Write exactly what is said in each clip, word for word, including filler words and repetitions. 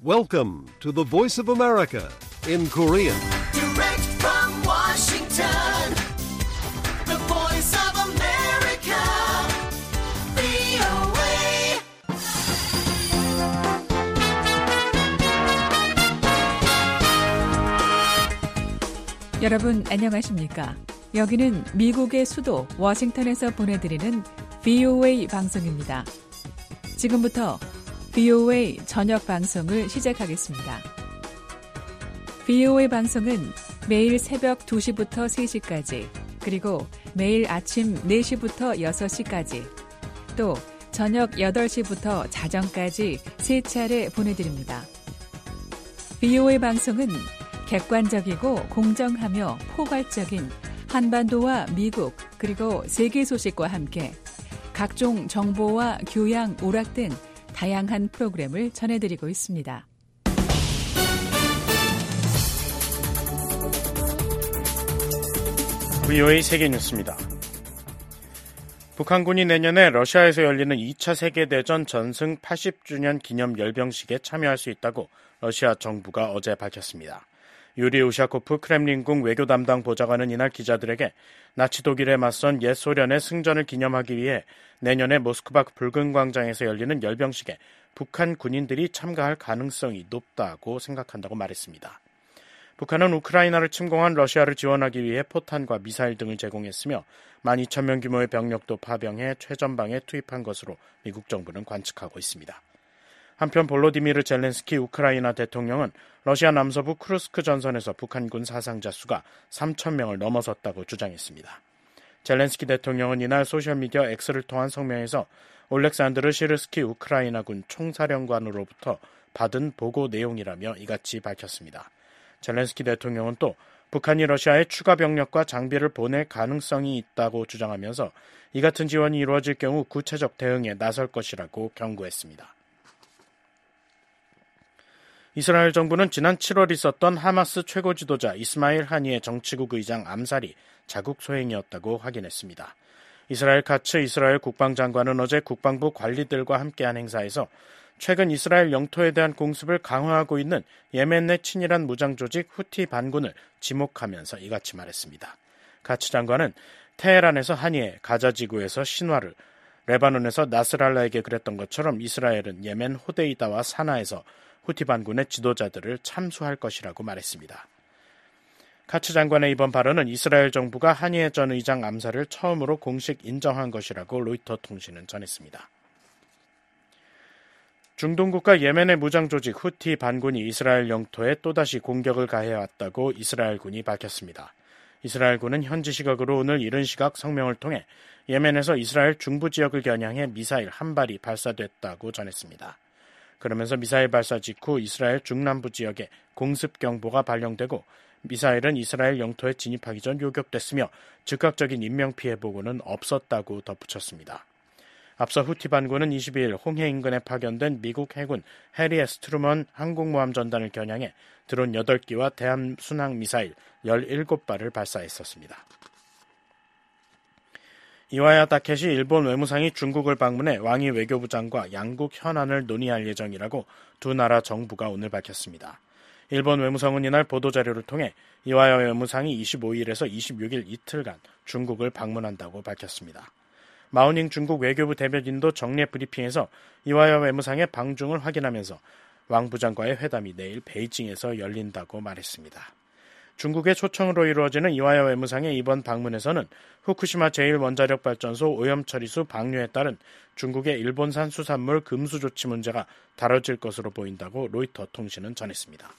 Welcome to the Voice of America in Korean. Direct from Washington, the Voice of America, 브이오에이. 여러분 안녕하십니까? 여기는 미국의 수도 워싱턴에서 보내드리는 브이오에이 방송입니다. 지금부터 브이오에이 저녁 방송을 시작하겠습니다. 브이오에이 방송은 매일 새벽 두 시부터 세 시까지, 그리고 매일 아침 네 시부터 여섯 시까지, 또 저녁 여덟 시부터 자정까지 세 차례 보내드립니다. 브이오에이 방송은 객관적이고 공정하며 포괄적인 한반도와 미국 그리고 세계 소식과 함께 각종 정보와 교양, 오락 등 다양한 프로그램을 전해드리고 있습니다. 브이오에이 세계뉴스입니다. 북한군이 내년에 러시아에서 열리는 이 차 세계대전 전승 팔십 주년 기념 열병식에 참여할 수 있다고 러시아 정부가 어제 밝혔습니다. 유리 우샤코프 크렘린궁 외교 담당 보좌관은 이날 기자들에게 나치 독일에 맞선 옛 소련의 승전을 기념하기 위해 내년에 모스크바 붉은 광장에서 열리는 열병식에 북한 군인들이 참가할 가능성이 높다고 생각한다고 말했습니다. 북한은 우크라이나를 침공한 러시아를 지원하기 위해 포탄과 미사일 등을 제공했으며 만 이천 명 규모의 병력도 파병해 최전방에 투입한 것으로 미국 정부는 관측하고 있습니다. 한편 볼로디미르 젤렌스키 우크라이나 대통령은 러시아 남서부 쿠르스크 전선에서 북한군 사상자 수가 삼천 명을 넘어섰다고 주장했습니다. 젤렌스키 대통령은 이날 소셜미디어 X를 통한 성명에서 올렉산드르 시르스키 우크라이나군 총사령관으로부터 받은 보고 내용이라며 이같이 밝혔습니다. 젤렌스키 대통령은 또 북한이 러시아에 추가 병력과 장비를 보낼 가능성이 있다고 주장하면서 이 같은 지원이 이루어질 경우 구체적 대응에 나설 것이라고 경고했습니다. 이스라엘 정부는 지난 칠월 있었던 하마스 최고 지도자 이스마일 하니의 정치국 의장 암살이 자국 소행이었다고 확인했습니다. 이스라엘 카츠 이스라엘 국방장관은 어제 국방부 관리들과 함께한 행사에서 최근 이스라엘 영토에 대한 공습을 강화하고 있는 예멘 내 친이란 무장조직 후티 반군을 지목하면서 이같이 말했습니다. 카츠 장관은 테헤란에서 하니에, 가자지구에서 신화를, 레바논에서 나스랄라에게 그랬던 것처럼 이스라엘은 예멘 호데이다와 사나에서 후티 반군의 지도자들을 참수할 것이라고 말했습니다. 카츠 장관의 이번 발언은 이스라엘 정부가 하니에 전 의장 암살을 처음으로 공식 인정한 것이라고 로이터 통신은 전했습니다. 중동국가 예멘의 무장조직 후티 반군이 이스라엘 영토에 또다시 공격을 가해왔다고 이스라엘군이 밝혔습니다. 이스라엘군은 현지 시각으로 오늘 이른 시각 성명을 통해 예멘에서 이스라엘 중부 지역을 겨냥해 미사일 한 발이 발사됐다고 전했습니다. 그러면서 미사일 발사 직후 이스라엘 중남부 지역에 공습경보가 발령되고 미사일은 이스라엘 영토에 진입하기 전 요격됐으며 즉각적인 인명피해 보고는 없었다고 덧붙였습니다. 앞서 후티 반군은 이십이일 홍해 인근에 파견된 미국 해군 해리 에스 트루먼 항공모함 전단을 겨냥해 드론 여덟 기와 대함 순항 미사일 열일곱 발을 발사했었습니다. 이와야 다케시 일본 외무상이 중국을 방문해 왕이 외교부장과 양국 현안을 논의할 예정이라고 두 나라 정부가 오늘 밝혔습니다. 일본 외무성은 이날 보도자료를 통해 이와야 외무상이 이십오일에서 이십육일 이틀간 중국을 방문한다고 밝혔습니다. 마오닝 중국 외교부 대변인도 정례 브리핑에서 이와야 외무상의 방중을 확인하면서 왕 부장과의 회담이 내일 베이징에서 열린다고 말했습니다. 중국의 초청으로 이루어지는 이와야 외무상의 이번 방문에서는 후쿠시마 제일 원자력 발전소 오염 처리수 방류에 따른 중국의 일본산 수산물 금수 조치 문제가 다뤄질 것으로 보인다고 로이터 통신은 전했습니다.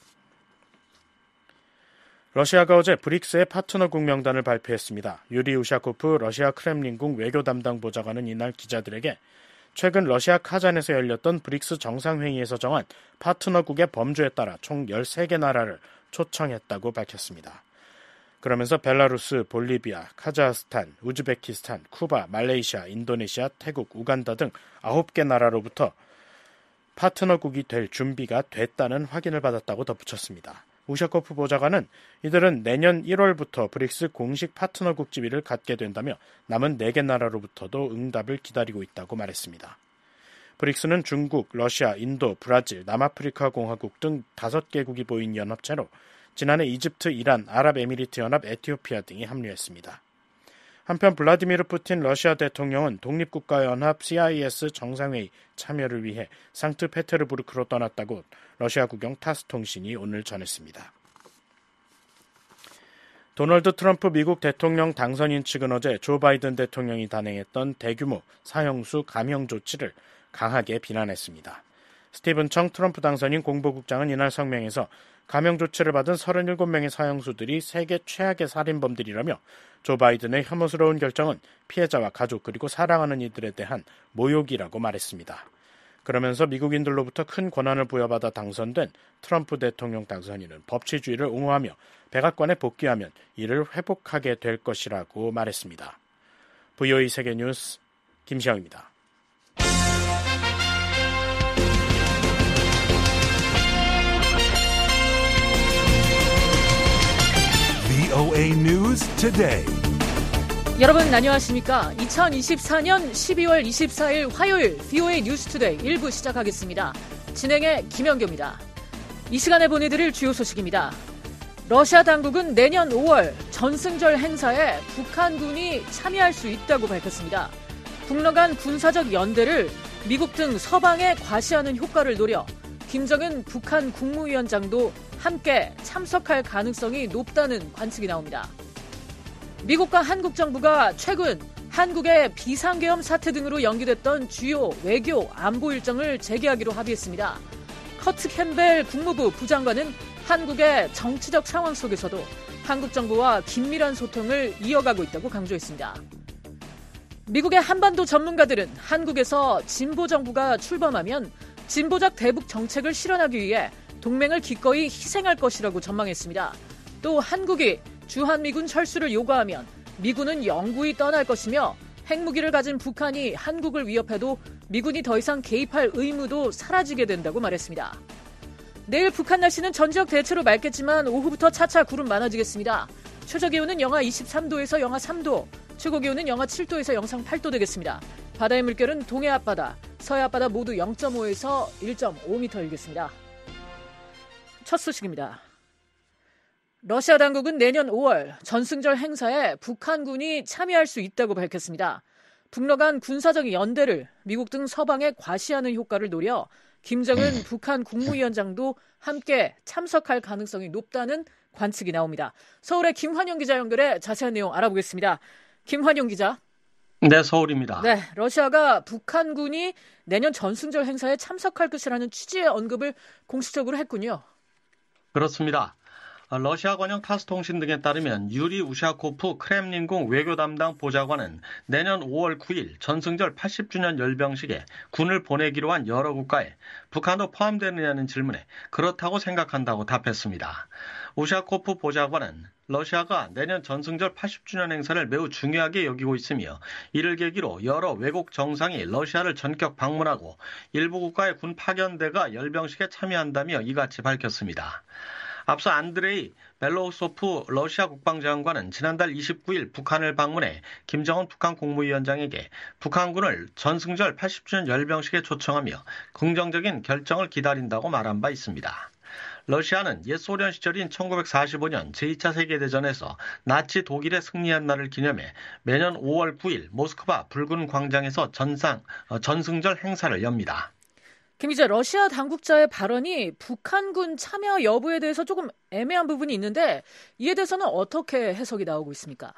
러시아가 어제 브릭스의 파트너국 명단을 발표했습니다. 유리 우샤코프 러시아 크렘린궁 외교 담당 보좌관은 이날 기자들에게 최근 러시아 카잔에서 열렸던 브릭스 정상회의에서 정한 파트너국의 범주에 따라 총 열세 개 나라를 초청했다고 밝혔습니다. 그러면서 벨라루스, 볼리비아, 카자흐스탄, 우즈베키스탄, 쿠바, 말레이시아, 인도네시아, 태국, 우간다 등 아홉 개 나라로부터 파트너국이 될 준비가 됐다는 확인을 받았다고 덧붙였습니다. 우샤코프 보좌관은 이들은 내년 일월부터 브릭스 공식 파트너국 지위를 갖게 된다며 남은 네 개 나라로부터도 응답을 기다리고 있다고 말했습니다. 브릭스는 중국, 러시아, 인도, 브라질, 남아프리카 공화국 등 다섯 개국이 보인 연합체로 지난해 이집트, 이란, 아랍에미리트 연합, 에티오피아 등이 합류했습니다. 한편 블라디미르 푸틴 러시아 대통령은 독립국가연합 씨아이에스 정상회의 참여를 위해 상트페테르부르크로 떠났다고 러시아 국영 타스 통신이 오늘 전했습니다. 도널드 트럼프 미국 대통령 당선인 측은 어제 조 바이든 대통령이 단행했던 대규모 사형수 감형 조치를 강하게 비난했습니다. 스티븐 청 트럼프 당선인 공보국장은 이날 성명에서 감형 조치를 받은 서른일곱 명의 사형수들이 세계 최악의 살인범들이라며 조 바이든의 혐오스러운 결정은 피해자와 가족 그리고 사랑하는 이들에 대한 모욕이라고 말했습니다. 그러면서 미국인들로부터 큰 권한을 부여받아 당선된 트럼프 대통령 당선인은 법치주의를 옹호하며 백악관에 복귀하면 이를 회복하게 될 것이라고 말했습니다. 브이오에이 세계뉴스 김시영입니다. 브이오에이 News Today. 여러분 안녕하십니까? 이천이십사년 십이월 이십사일 화요일 브이오에이 뉴스투데이 일 부 시작하겠습니다. 진행의 김연경입니다. 이 시간에 보내드릴 주요 소식입니다. 러시아 당국은 내년 오월 전승절 행사에 북한군이 참여할 수 있다고 밝혔습니다. 북러 간 군사적 연대를 미국 등 서방에 과시하는 효과를 노려 김정은 북한 국무위원장도 함께 참석할 가능성이 높다는 관측이 나옵니다. 미국과 한국 정부가 최근 한국의 비상계엄 사태 등으로 연기됐던 주요 외교 안보 일정을 재개하기로 합의했습니다. 커트 캠벨 국무부 부장관은 한국의 정치적 상황 속에서도 한국 정부와 긴밀한 소통을 이어가고 있다고 강조했습니다. 미국의 한반도 전문가들은 한국에서 진보 정부가 출범하면 진보적 대북 정책을 실현하기 위해 동맹을 기꺼이 희생할 것이라고 전망했습니다. 또 한국이 주한미군 철수를 요구하면 미군은 영구히 떠날 것이며 핵무기를 가진 북한이 한국을 위협해도 미군이 더 이상 개입할 의무도 사라지게 된다고 말했습니다. 내일 북한 날씨는 전지역 대체로 맑겠지만 오후부터 차차 구름 많아지겠습니다. 최저기온은 영하 이십삼도에서 영하 삼도, 최고기온은 영하 칠도에서 영상 팔도 되겠습니다. 바다의 물결은 동해 앞바다, 서해 앞바다 모두 영점오에서 일점오 미터이겠습니다. 첫 소식입니다. 러시아 당국은 내년 오월 전승절 행사에 북한군이 참여할 수 있다고 밝혔습니다. 북러 간 군사적 연대를 미국 등 서방에 과시하는 효과를 노려 김정은 북한 국무위원장도 함께 참석할 가능성이 높다는 관측이 나옵니다. 서울의 김환용 기자 연결해 자세한 내용 알아보겠습니다. 김환용 기자. 네, 서울입니다. 네, 러시아가 북한군이 내년 전승절 행사에 참석할 것이라는 취지의 언급을 공식적으로 했군요. 그렇습니다. 러시아 관영 타스통신 등에 따르면 유리 우샤코프 크렘린궁 외교 담당 보좌관은 내년 오월 구일 전승절 팔십 주년 열병식에 군을 보내기로 한 여러 국가에 북한도 포함되느냐는 질문에 그렇다고 생각한다고 답했습니다. 우샤코프 보좌관은 러시아가 내년 전승절 팔십 주년 행사를 매우 중요하게 여기고 있으며 이를 계기로 여러 외국 정상이 러시아를 전격 방문하고 일부 국가의 군 파견대가 열병식에 참여한다며 이같이 밝혔습니다. 앞서 안드레이 벨로우소프 러시아 국방장관은 지난달 이십구일 북한을 방문해 김정은 북한 국무위원장에게 북한군을 전승절 팔십 주년 열병식에 초청하며 긍정적인 결정을 기다린다고 말한 바 있습니다. 러시아는 옛 소련 시절인 천구백사십오년 제이차 세계대전에서 나치 독일에 승리한 날을 기념해 매년 오월 구일 모스크바 붉은 광장에서 전상, 전승절 행사를 엽니다. 김 기자, 러시아 당국자의 발언이 북한군 참여 여부에 대해서 조금 애매한 부분이 있는데 이에 대해서는 어떻게 해석이 나오고 있습니까?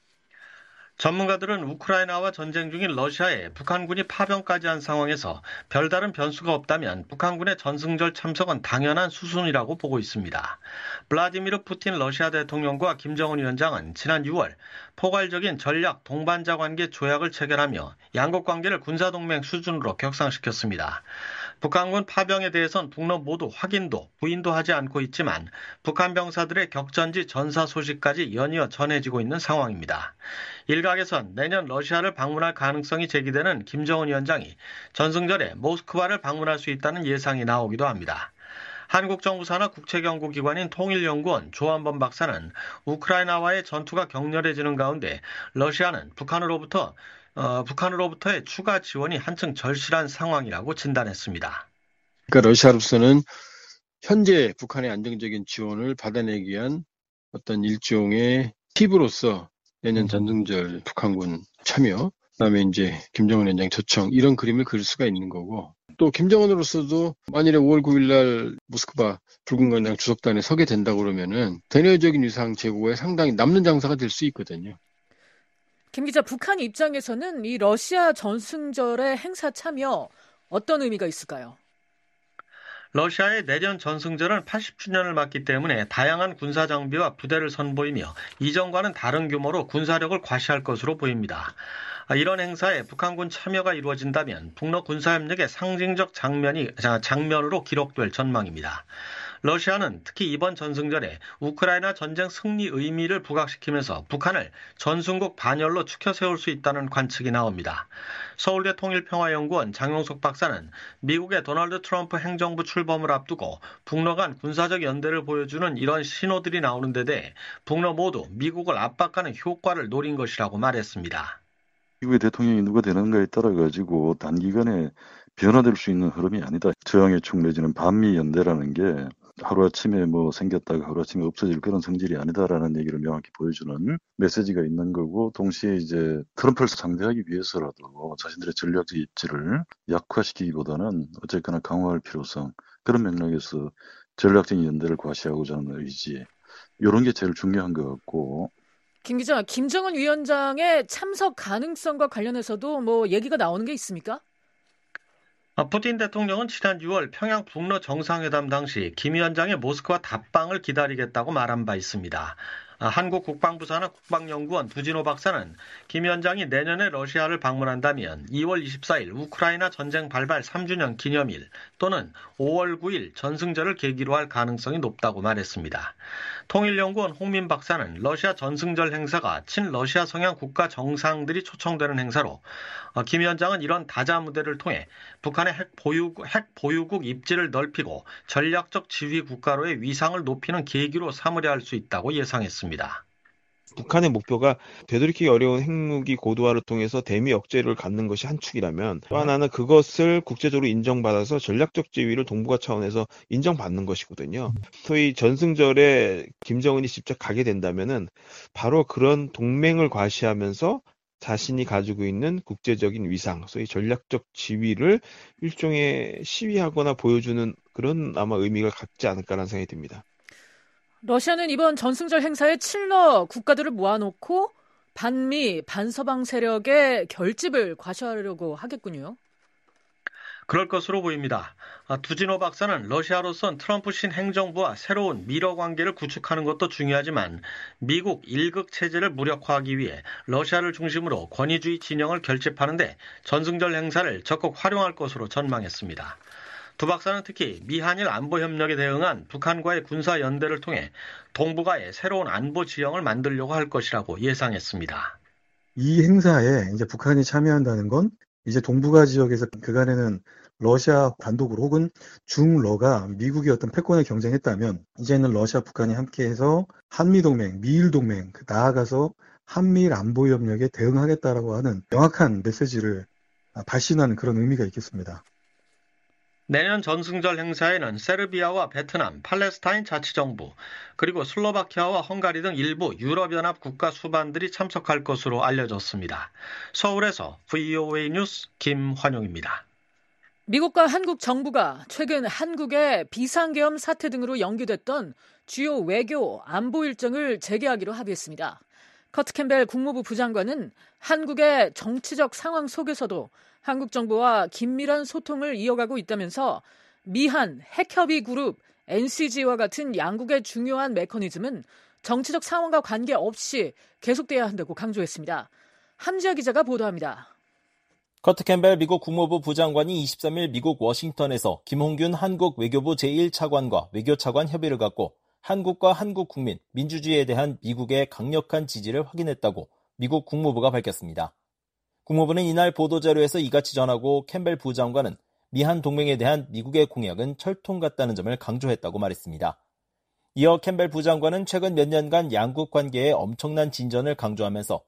전문가들은 우크라이나와 전쟁 중인 러시아에 북한군이 파병까지 한 상황에서 별다른 변수가 없다면 북한군의 전승절 참석은 당연한 수순이라고 보고 있습니다. 블라디미르 푸틴 러시아 대통령과 김정은 위원장은 지난 유월 포괄적인 전략 동반자 관계 조약을 체결하며 양국 관계를 군사동맹 수준으로 격상시켰습니다. 북한군 파병에 대해선 북러 모두 확인도 부인도 하지 않고 있지만 북한 병사들의 격전지 전사 소식까지 연이어 전해지고 있는 상황입니다. 일각에선 내년 러시아를 방문할 가능성이 제기되는 김정은 위원장이 전승절에 모스크바를 방문할 수 있다는 예상이 나오기도 합니다. 한국 정부 산하 국책연구기관인 통일연구원 조한범 박사는 우크라이나와의 전투가 격렬해지는 가운데 러시아는 북한으로부터 어, 북한으로부터의 추가 지원이 한층 절실한 상황이라고 진단했습니다. 그러니까 러시아로서는 현재 북한의 안정적인 지원을 받아내기 위한 어떤 일종의 팁으로서 내년 전승절 북한군 참여, 그다음에 이제 김정은 위원장 초청 이런 그림을 그릴 수가 있는 거고, 또 김정은으로서도 만일에 오월 구일 날 모스크바 붉은 광장 주석단에 서게 된다고 그러면은 대내적인 위상 제고에 상당히 남는 장사가 될 수 있거든요. 김 기자, 북한 입장에서는 이 러시아 전승절의 행사 참여 어떤 의미가 있을까요? 러시아의 내년 전승절은 팔십 주년을 맞기 때문에 다양한 군사 장비와 부대를 선보이며 이전과는 다른 규모로 군사력을 과시할 것으로 보입니다. 이런 행사에 북한군 참여가 이루어진다면 북러 군사협력의 상징적 장면이, 장면으로 기록될 전망입니다. 러시아는 특히 이번 전승절에 우크라이나 전쟁 승리 의미를 부각시키면서 북한을 전순국 반열로 추켜 세울 수 있다는 관측이 나옵니다. 서울대 통일평화연구원 장용석 박사는 미국의 도널드 트럼프 행정부 출범을 앞두고 북러 간 군사적 연대를 보여주는 이런 신호들이 나오는 데 대해 북러 모두 미국을 압박하는 효과를 노린 것이라고 말했습니다. 미국의 대통령이 누가 되는가에 따라 가지고 단기간에 변화될 수 있는 흐름이 아니다. 저항의 축 내지는 반미 연대라는 게 하루아침에 뭐 생겼다가 하루아침에 없어질 그런 성질이 아니다라는 얘기를 명확히 보여주는 메시지가 있는 거고, 동시에 이제 트럼프를 상대하기 위해서라도 자신들의 전략적 입지를 약화시키기보다는 어쨌거나 강화할 필요성, 그런 맥락에서 전략적인 연대를 과시하고자 하는 의지, 이런 게 제일 중요한 것 같고. 김 기자, 김정은 위원장의 참석 가능성과 관련해서도 뭐 얘기가 나오는 게 있습니까? 푸틴 대통령은 지난 유월 평양 북러 정상회담 당시 김 위원장의 모스크바 답방을 기다리겠다고 말한 바 있습니다. 한국 국방부 산하 국방연구원 두진호 박사는 김 위원장이 내년에 러시아를 방문한다면 이월 이십사일 우크라이나 전쟁 발발 삼 주년 기념일 또는 오월 구일 전승절을 계기로 할 가능성이 높다고 말했습니다. 통일연구원 홍민 박사는 러시아 전승절 행사가 친러시아 성향 국가 정상들이 초청되는 행사로 김 위원장은 이런 다자 무대를 통해 북한의 핵 보유국, 핵 보유국 입지를 넓히고 전략적 지휘 국가로의 위상을 높이는 계기로 삼으려 할 수 있다고 예상했습니다. 북한의 목표가 되돌이키기 어려운 핵무기 고도화를 통해서 대미 억제를 갖는 것이 한 축이라면, 또 하나는 그것을 국제적으로 인정받아서 전략적 지위를 동북아 차원에서 인정받는 것이거든요. 소위 전승절에 김정은이 직접 가게 된다면은 바로 그런 동맹을 과시하면서 자신이 가지고 있는 국제적인 위상, 소위 전략적 지위를 일종의 시위하거나 보여주는 그런 아마 의미가 갖지 않을까라는 생각이 듭니다. 러시아는 이번 전승절 행사에 친러 국가들을 모아놓고 반미, 반서방 세력의 결집을 과시하려고 하겠군요. 그럴 것으로 보입니다. 두진호 박사는 러시아로선 트럼프 신행정부와 새로운 미러 관계를 구축하는 것도 중요하지만 미국 일극 체제를 무력화하기 위해 러시아를 중심으로 권위주의 진영을 결집하는데 전승절 행사를 적극 활용할 것으로 전망했습니다. 두 박사는 특히 미한일 안보 협력에 대응한 북한과의 군사 연대를 통해 동북아의 새로운 안보 지형을 만들려고 할 것이라고 예상했습니다. 이 행사에 이제 북한이 참여한다는 건 이제 동북아 지역에서 그간에는 러시아 단독으로 혹은 중러가 미국의 어떤 패권을 경쟁했다면 이제는 러시아, 북한이 함께해서 한미동맹, 미일동맹, 나아가서 한미일 안보협력에 대응하겠다라고 하는 명확한 메시지를 발신하는 그런 의미가 있겠습니다. 내년 전승절 행사에는 세르비아와 베트남, 팔레스타인 자치정부, 그리고 슬로바키아와 헝가리 등 일부 유럽연합 국가 수반들이 참석할 것으로 알려졌습니다. 서울에서 브이오에이 뉴스 김환용입니다. 미국과 한국 정부가 최근 한국의 비상계엄 사태 등으로 연기됐던 주요 외교, 안보 일정을 재개하기로 합의했습니다. 커트 캠벨 국무부 부장관은 한국의 정치적 상황 속에서도 한국 정부와 긴밀한 소통을 이어가고 있다면서 미한, 핵협의 그룹, 엔씨지와 같은 양국의 중요한 메커니즘은 정치적 상황과 관계없이 계속돼야 한다고 강조했습니다. 함지아 기자가 보도합니다. 커트 캠벨 미국 국무부 부장관이 이십삼일 미국 워싱턴에서 김홍균 한국 외교부 제일 차관과 외교차관 협의를 갖고 한국과 한국 국민, 민주주의에 대한 미국의 강력한 지지를 확인했다고 미국 국무부가 밝혔습니다. 국무부는 이날 보도자료에서 이같이 전하고 캠벨 부장관은 미한 동맹에 대한 미국의 공약은 철통 같다는 점을 강조했다고 말했습니다. 이어 캠벨 부장관은 최근 몇 년간 양국 관계의 엄청난 진전을 강조하면서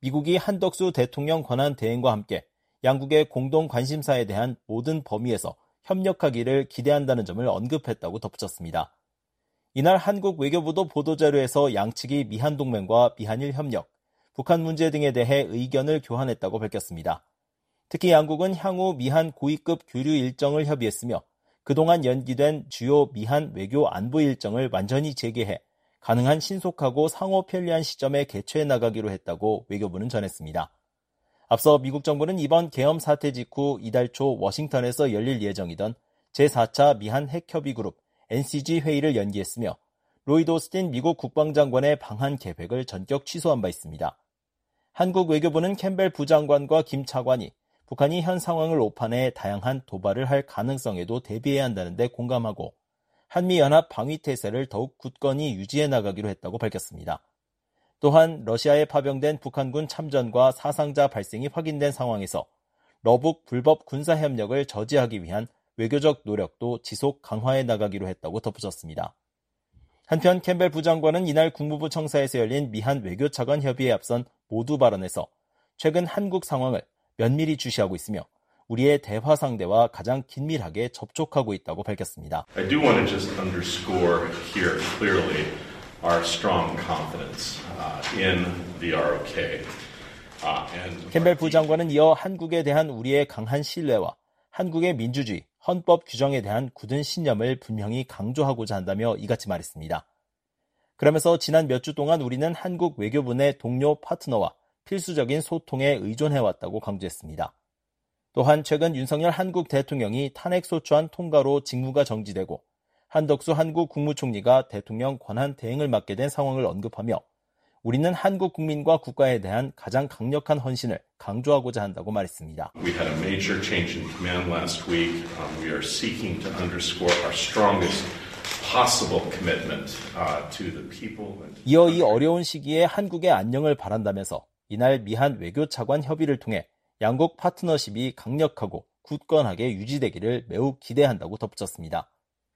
미국이 한덕수 대통령 권한 대행과 함께 양국의 공동 관심사에 대한 모든 범위에서 협력하기를 기대한다는 점을 언급했다고 덧붙였습니다. 이날 한국 외교부도 보도자료에서 양측이 미한동맹과 미한일 협력, 북한 문제 등에 대해 의견을 교환했다고 밝혔습니다. 특히 양국은 향후 미한 고위급 교류 일정을 협의했으며 그동안 연기된 주요 미한 외교 안보 일정을 완전히 재개해 가능한 신속하고 상호 편리한 시점에 개최해 나가기로 했다고 외교부는 전했습니다. 앞서 미국 정부는 이번 계엄 사태 직후 이달 초 워싱턴에서 열릴 예정이던 제사 차 미한 핵협의그룹 엔씨지 회의를 연기했으며 로이드 오스틴 미국 국방장관의 방한 계획을 전격 취소한 바 있습니다. 한국 외교부는 캠벨 부장관과 김 차관이 북한이 현 상황을 오판해 다양한 도발을 할 가능성에도 대비해야 한다는 데 공감하고 한미연합 방위태세를 더욱 굳건히 유지해 나가기로 했다고 밝혔습니다. 또한 러시아에 파병된 북한군 참전과 사상자 발생이 확인된 상황에서 러북 불법 군사협력을 저지하기 위한 외교적 노력도 지속 강화해 나가기로 했다고 덧붙였습니다. 한편 캠벨 부장관은 이날 국무부 청사에서 열린 미한 외교차관 협의에 앞선 모두 발언에서 최근 한국 상황을 면밀히 주시하고 있으며 우리의 대화 상대와 가장 긴밀하게 접촉하고 있다고 밝혔습니다. I do want to just underscore here clearly our strong confidence in the 알오케이. 캠벨 부장관은 이어 한국에 대한 우리의 강한 신뢰와 한국의 민주주의, 헌법 규정에 대한 굳은 신념을 분명히 강조하고자 한다며 이같이 말했습니다. 그러면서 지난 몇 주 동안 우리는 한국 외교부 내 동료 파트너와 필수적인 소통에 의존해왔다고 강조했습니다. 또한 최근 윤석열 한국 대통령이 탄핵소추안 통과로 직무가 정지되고 한덕수 한국 국무총리가 대통령 권한 대행을 맡게 된 상황을 언급하며 우리는 한국 국민과 국가에 대한 가장 강력한 헌신을 강조하고자 한다고 말했습니다. We had a major change in command last week. Um, we are seeking to underscore our strongest possible commitment uh, to the people. 이어 이 어려운 시기에 한국의 안녕을 바란다면서 이날 미한 외교차관 협의를 통해 양국 파트너십이 강력하고 굳건하게 유지되기를 매우 기대한다고 덧붙였습니다.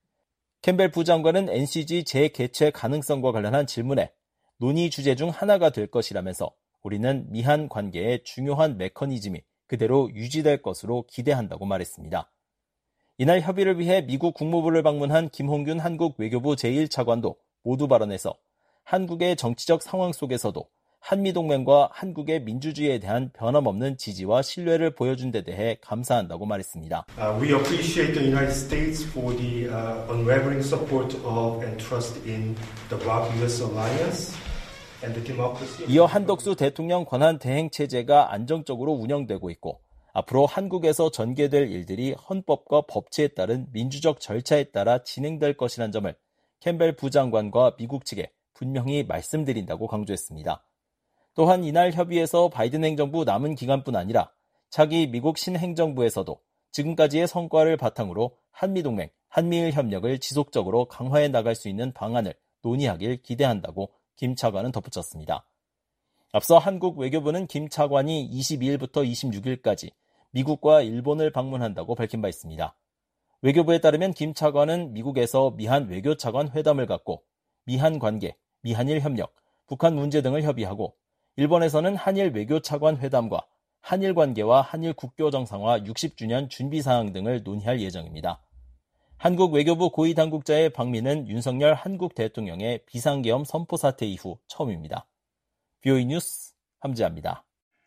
캠벨 부장관은 엔씨지 재개최 가능성과 관련한 질문에 논의 주제 중 하나가 될 것이라면서 우리는 미한 관계의 중요한 메커니즘이 그대로 유지될 것으로 기대한다고 말했습니다. 이날 협의를 위해 미국 국무부를 방문한 김홍균 한국 외교부 제일 차관도 모두 발언해서 한국의 정치적 상황 속에서도 한미동맹과 한국의 민주주의에 대한 변함없는 지지와 신뢰를 보여준 데 대해 감사한다고 말했습니다. Uh, we appreciate the United States for the uh, unwavering support of and trust in the broad 유에스 alliance and the democracy. 이어 한덕수 대통령 권한 대행 체제가 안정적으로 운영되고 있고 앞으로 한국에서 전개될 일들이 헌법과 법치에 따른 민주적 절차에 따라 진행될 것이라는 점을 캠벨 부장관과 미국 측에 분명히 말씀드린다고 강조했습니다. 또한 이날 협의에서 바이든 행정부 남은 기간뿐 아니라 차기 미국 신행정부에서도 지금까지의 성과를 바탕으로 한미동맹, 한미일 협력을 지속적으로 강화해 나갈 수 있는 방안을 논의하길 기대한다고 김 차관은 덧붙였습니다. 앞서 한국 외교부는 김 차관이 이십이일부터 이십육일까지 미국과 일본을 방문한다고 밝힌 바 있습니다. 외교부에 따르면 김 차관은 미국에서 미한 외교차관 회담을 갖고 미한 관계, 미한일 협력, 북한 문제 등을 협의하고 일본에서는 한일 외교차관 회담과 한일 관계와 한일 국교 정상화 육십 주년 준비사항 등을 논의할 예정입니다. 한국 외교부 고위 당국자의 방미는 윤석열 한국 대통령의 비상계엄 선포 사태 이후 처음입니다. 비오이 뉴스 함지아입니다.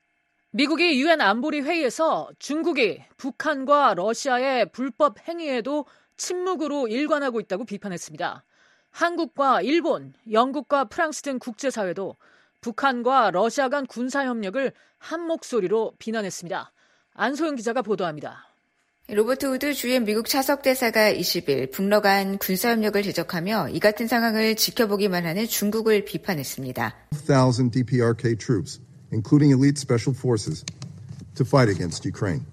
미국이 유엔 안보리 회의에서 중국이 북한과 러시아의 불법 행위에도 침묵으로 일관하고 있다고 비판했습니다. 한국과 일본, 영국과 프랑스 등 국제사회도 북한과 러시아 간 군사협력을 한 목소리로 비난했습니다. 안소영 기자가 보도합니다. 로버트 우드 주엔 미국 차석대사가 이십일 북러 간 군사협력을 지적하며 이 같은 상황을 지켜보기만 하는 중국을 비판했습니다. one thousand 디피아르케이 troops, including elite special forces, to fight against Ukraine.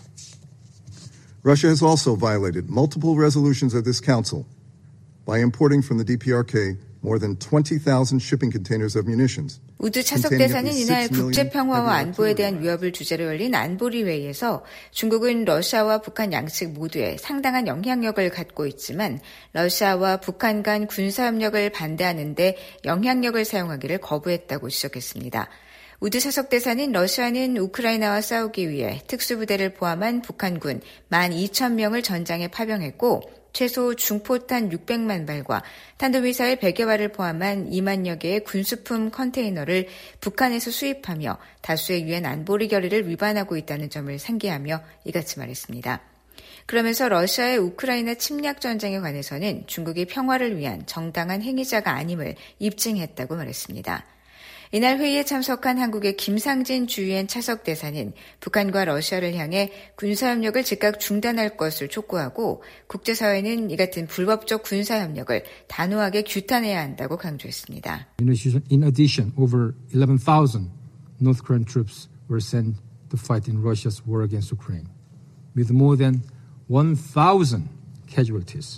Russia has also violated multiple resolutions of this council by importing from the 디피아르케이 more than twenty thousand shipping containers of munitions. 우드 차석대사는 이날 국제평화와 안보에 대한 위협을 주제로 열린 안보리 회의에서 중국은 러시아와 북한 양측 모두에 상당한 영향력을 갖고 있지만 러시아와 북한 간 군사협력을 반대하는 데 영향력을 사용하기를 거부했다고 지적했습니다. 우드 사석 대사는 러시아는 우크라이나와 싸우기 위해 특수부대를 포함한 북한군 만 이천 명을 전장에 파병했고 최소 중포탄 육백만 발과 탄도미사일 백여 발을 포함한 이만여 개의 군수품 컨테이너를 북한에서 수입하며 다수의 유엔 안보리 결의를 위반하고 있다는 점을 상기하며 이같이 말했습니다. 그러면서 러시아의 우크라이나 침략 전쟁에 관해서는 중국이 평화를 위한 정당한 행위자가 아님을 입증했다고 말했습니다. 이날 회의에 참석한 한국의 김상진 주유엔 차석 대사는 북한과 러시아를 향해 군사협력을 즉각 중단할 것을 촉구하고 국제사회는 이 같은 불법적 군사협력을 단호하게 규탄해야 한다고 강조했습니다. In addition, over eleven thousand North Korean troops were sent to fight in Russia's war against Ukraine, with more than one thousand casualties.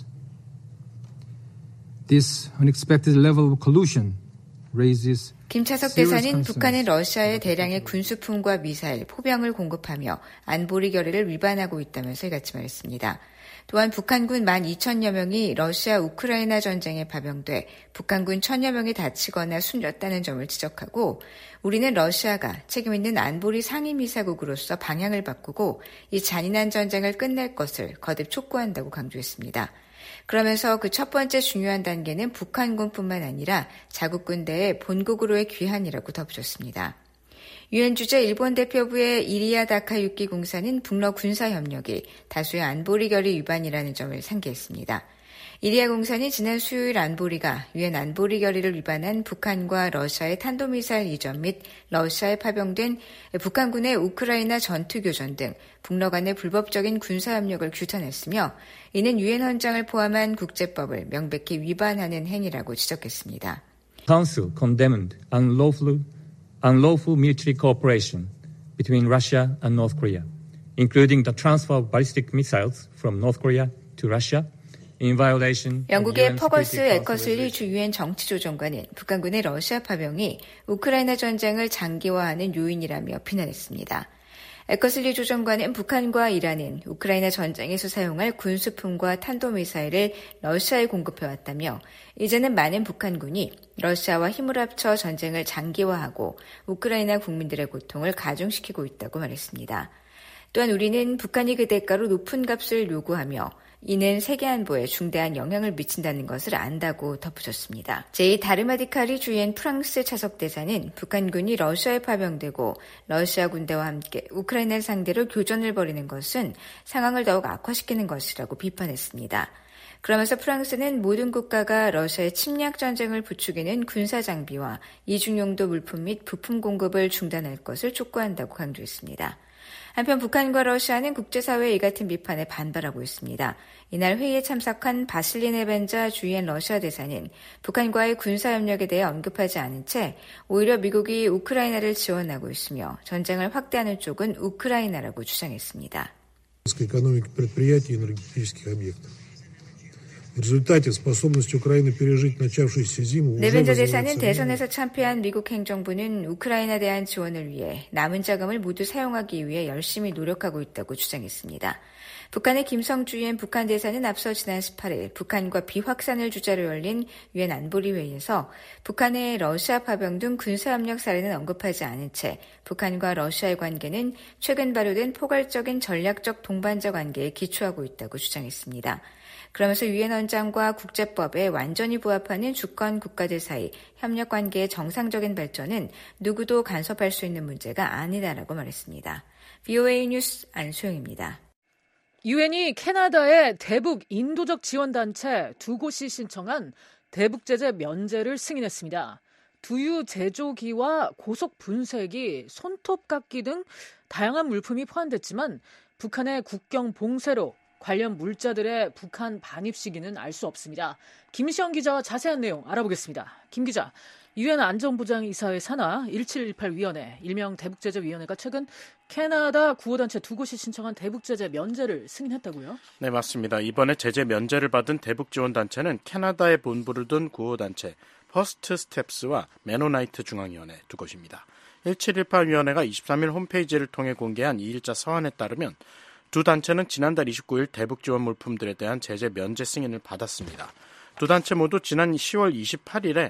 This unexpected level of collusion raises 김차석 대사는 북한은 러시아에 대량의 군수품과 미사일, 포병을 공급하며 안보리 결의를 위반하고 있다면서 이같이 말했습니다. 또한 북한군 만 이천여 명이 러시아 우크라이나 전쟁에 파병돼 북한군 천여 명이 다치거나 숨졌다는 점을 지적하고 우리는 러시아가 책임있는 안보리 상임이사국으로서 방향을 바꾸고 이 잔인한 전쟁을 끝낼 것을 거듭 촉구한다고 강조했습니다. 그러면서 그 첫 번째 중요한 단계는 북한군뿐만 아니라 자국 군대의 본국으로의 귀환이라고 덧붙였습니다. 유엔 주재 일본 대표부의 이리야 다카유키 공사는 북러 군사협력이 다수의 안보리 결의 위반이라는 점을 상기했습니다. 이리야 공사는 지난 수요일 안보리가 유엔 안보리 결의를 위반한 북한과 러시아의 탄도미사일 이전 및 러시아에 파병된 북한군의 우크라이나 전투교전 등 북러 간의 불법적인 군사협력을 규탄했으며 이는 유엔 헌장을 포함한 국제법을 명백히 위반하는 행위라고 지적했습니다. Council condemned unlawful, unlawful military cooperation between Russia and North Korea, including the transfer of ballistic missiles from North Korea to Russia. 영국의 퍼거스 에커슬리 주 유엔 정치조정관은 북한군의 러시아 파병이 우크라이나 전쟁을 장기화하는 요인이라며 비난했습니다. 에커슬리 조정관은 북한과 이란은 우크라이나 전쟁에서 사용할 군수품과 탄도미사일을 러시아에 공급해왔다며 이제는 많은 북한군이 러시아와 힘을 합쳐 전쟁을 장기화하고 우크라이나 국민들의 고통을 가중시키고 있다고 말했습니다. 또한 우리는 북한이 그 대가로 높은 값을 요구하며 이는 세계 안보에 중대한 영향을 미친다는 것을 안다고 덧붙였습니다. 제이 다르마디카리 주유엔 프랑스 차석 대사는 북한군이 러시아에 파병되고 러시아 군대와 함께 우크라이나를 상대로 교전을 벌이는 것은 상황을 더욱 악화시키는 것이라고 비판했습니다. 그러면서 프랑스는 모든 국가가 러시아의 침략 전쟁을 부추기는 군사 장비와 이중용도 물품 및 부품 공급을 중단할 것을 촉구한다고 강조했습니다. 한편 북한과 러시아는 국제사회의 이 같은 비판에 반발하고 있습니다. 이날 회의에 참석한 바실리 네벤자 주유엔 러시아 대사는 북한과의 군사협력에 대해 언급하지 않은 채 오히려 미국이 우크라이나를 지원하고 있으며 전쟁을 확대하는 쪽은 우크라이나라고 주장했습니다. 네벤자 대사는 대선에서 참패한 미국 행정부는 우크라이나에 대한 지원을 위해 남은 자금을 모두 사용하기 위해 열심히 노력하고 있다고 주장했습니다. 북한의 김성주유엔 북한 대사는 앞서 지난 십팔일 북한과 비확산을 주제로 열린 유엔 안보리 회의에서 북한의 러시아 파병 등 군사협력 사례는 언급하지 않은 채 북한과 러시아의 관계는 최근 발효된 포괄적인 전략적 동반자 관계에 기초하고 있다고 주장했습니다. 그러면서 유엔 헌장과 국제법에 완전히 부합하는 주권 국가들 사이 협력 관계의 정상적인 발전은 누구도 간섭할 수 있는 문제가 아니다라고 말했습니다. 브이오에이 뉴스 안소영입니다. 유엔이 캐나다의 대북 인도적 지원단체 두 곳이 신청한 대북 제재 면제를 승인했습니다. 두유 제조기와 고속 분쇄기, 손톱깎이 등 다양한 물품이 포함됐지만 북한의 국경 봉쇄로 관련 물자들의 북한 반입 시기는 알 수 없습니다. 김시영 기자와 자세한 내용 알아보겠습니다. 김 기자, 유엔 안전보장이사회 산하 일칠일팔 위원회, 일명 대북제재위원회가 최근 캐나다 구호단체 두 곳이 신청한 대북제재 면제를 승인했다고요? 네, 맞습니다. 이번에 제재 면제를 받은 대북지원단체는 캐나다에 본부를 둔 구호단체 퍼스트 스텝스와 메노나이트 중앙위원회 두 곳입니다. 일칠일팔 위원회가 이십삼일 홈페이지를 통해 공개한 이 일자 서한에 따르면 두 단체는 지난달 이십구일 대북지원 물품들에 대한 제재 면제 승인을 받았습니다. 두 단체 모두 지난 시월 이십팔일에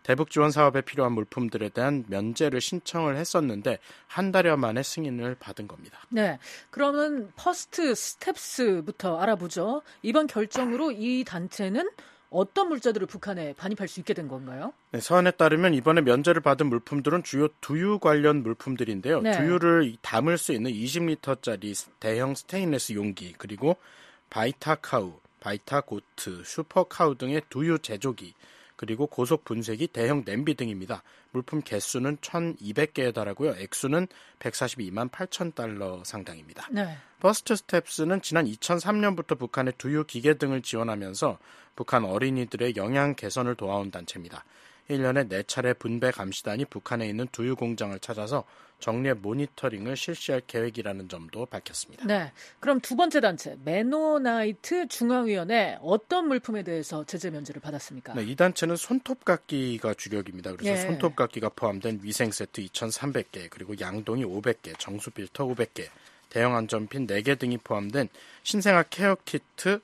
대북 지원 사업에 필요한 물품들에 대한 면제를 신청을 했었는데 한 달여 만에 승인을 받은 겁니다. 네, 그러면 퍼스트 스텝스부터 알아보죠. 이번 결정으로 이 단체는 어떤 물자들을 북한에 반입할 수 있게 된 건가요? 네, 서한에 따르면 이번에 면제를 받은 물품들은 주요 두유 관련 물품들인데요. 네. 두유를 담을 수 있는 이십 리터짜리 대형 스테인리스 용기, 그리고 바이타카우, 바이타고트, 슈퍼카우 등의 두유 제조기, 그리고 고속 분쇄기, 대형 냄비 등입니다. 물품 개수는 천이백 개에 달하고요. 액수는 백사십이만 팔천 달러 상당입니다. 네. 퍼스트 스텝스는 지난 이천삼 년부터 북한의 두유 기계 등을 지원하면서 북한 어린이들의 영양 개선을 도와온 단체입니다. 일 년에 네 차례 분배 감시단이 북한에 있는 두유 공장을 찾아서 정례 모니터링을 실시할 계획이라는 점도 밝혔습니다. 네, 그럼 두 번째 단체 메노나이트 중앙위원회 어떤 물품에 대해서 제재 면제를 받았습니까? 네, 이 단체는 손톱깎이가 주력입니다. 그래서 예. 손톱깎이가 포함된 위생 세트 이천삼백 개, 그리고 양동이 오백 개, 정수 필터 오백 개, 대형 안전핀 네 개 등이 포함된 신생아 케어 키트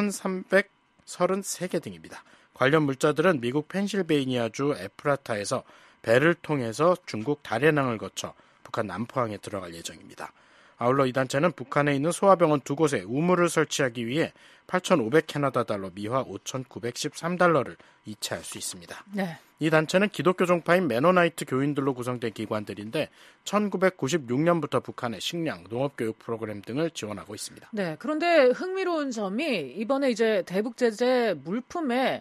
천삼백삼십삼 개 등입니다. 관련 물자들은 미국 펜실베이니아주 에프라타에서 배를 통해서 중국 다롄항을 거쳐 북한 남포항에 들어갈 예정입니다. 아울러 이 단체는 북한에 있는 소아병원 두 곳에 우물을 설치하기 위해 팔천오백 캐나다 달러, 미화 오천구백십삼 달러를 이체할 수 있습니다. 네. 이 단체는 기독교 종파인 메노나이트 교인들로 구성된 기관들인데 천구백구십육 년부터 북한의 식량, 농업교육 프로그램 등을 지원하고 있습니다. 네, 그런데 흥미로운 점이 이번에 이제 대북 제재 물품에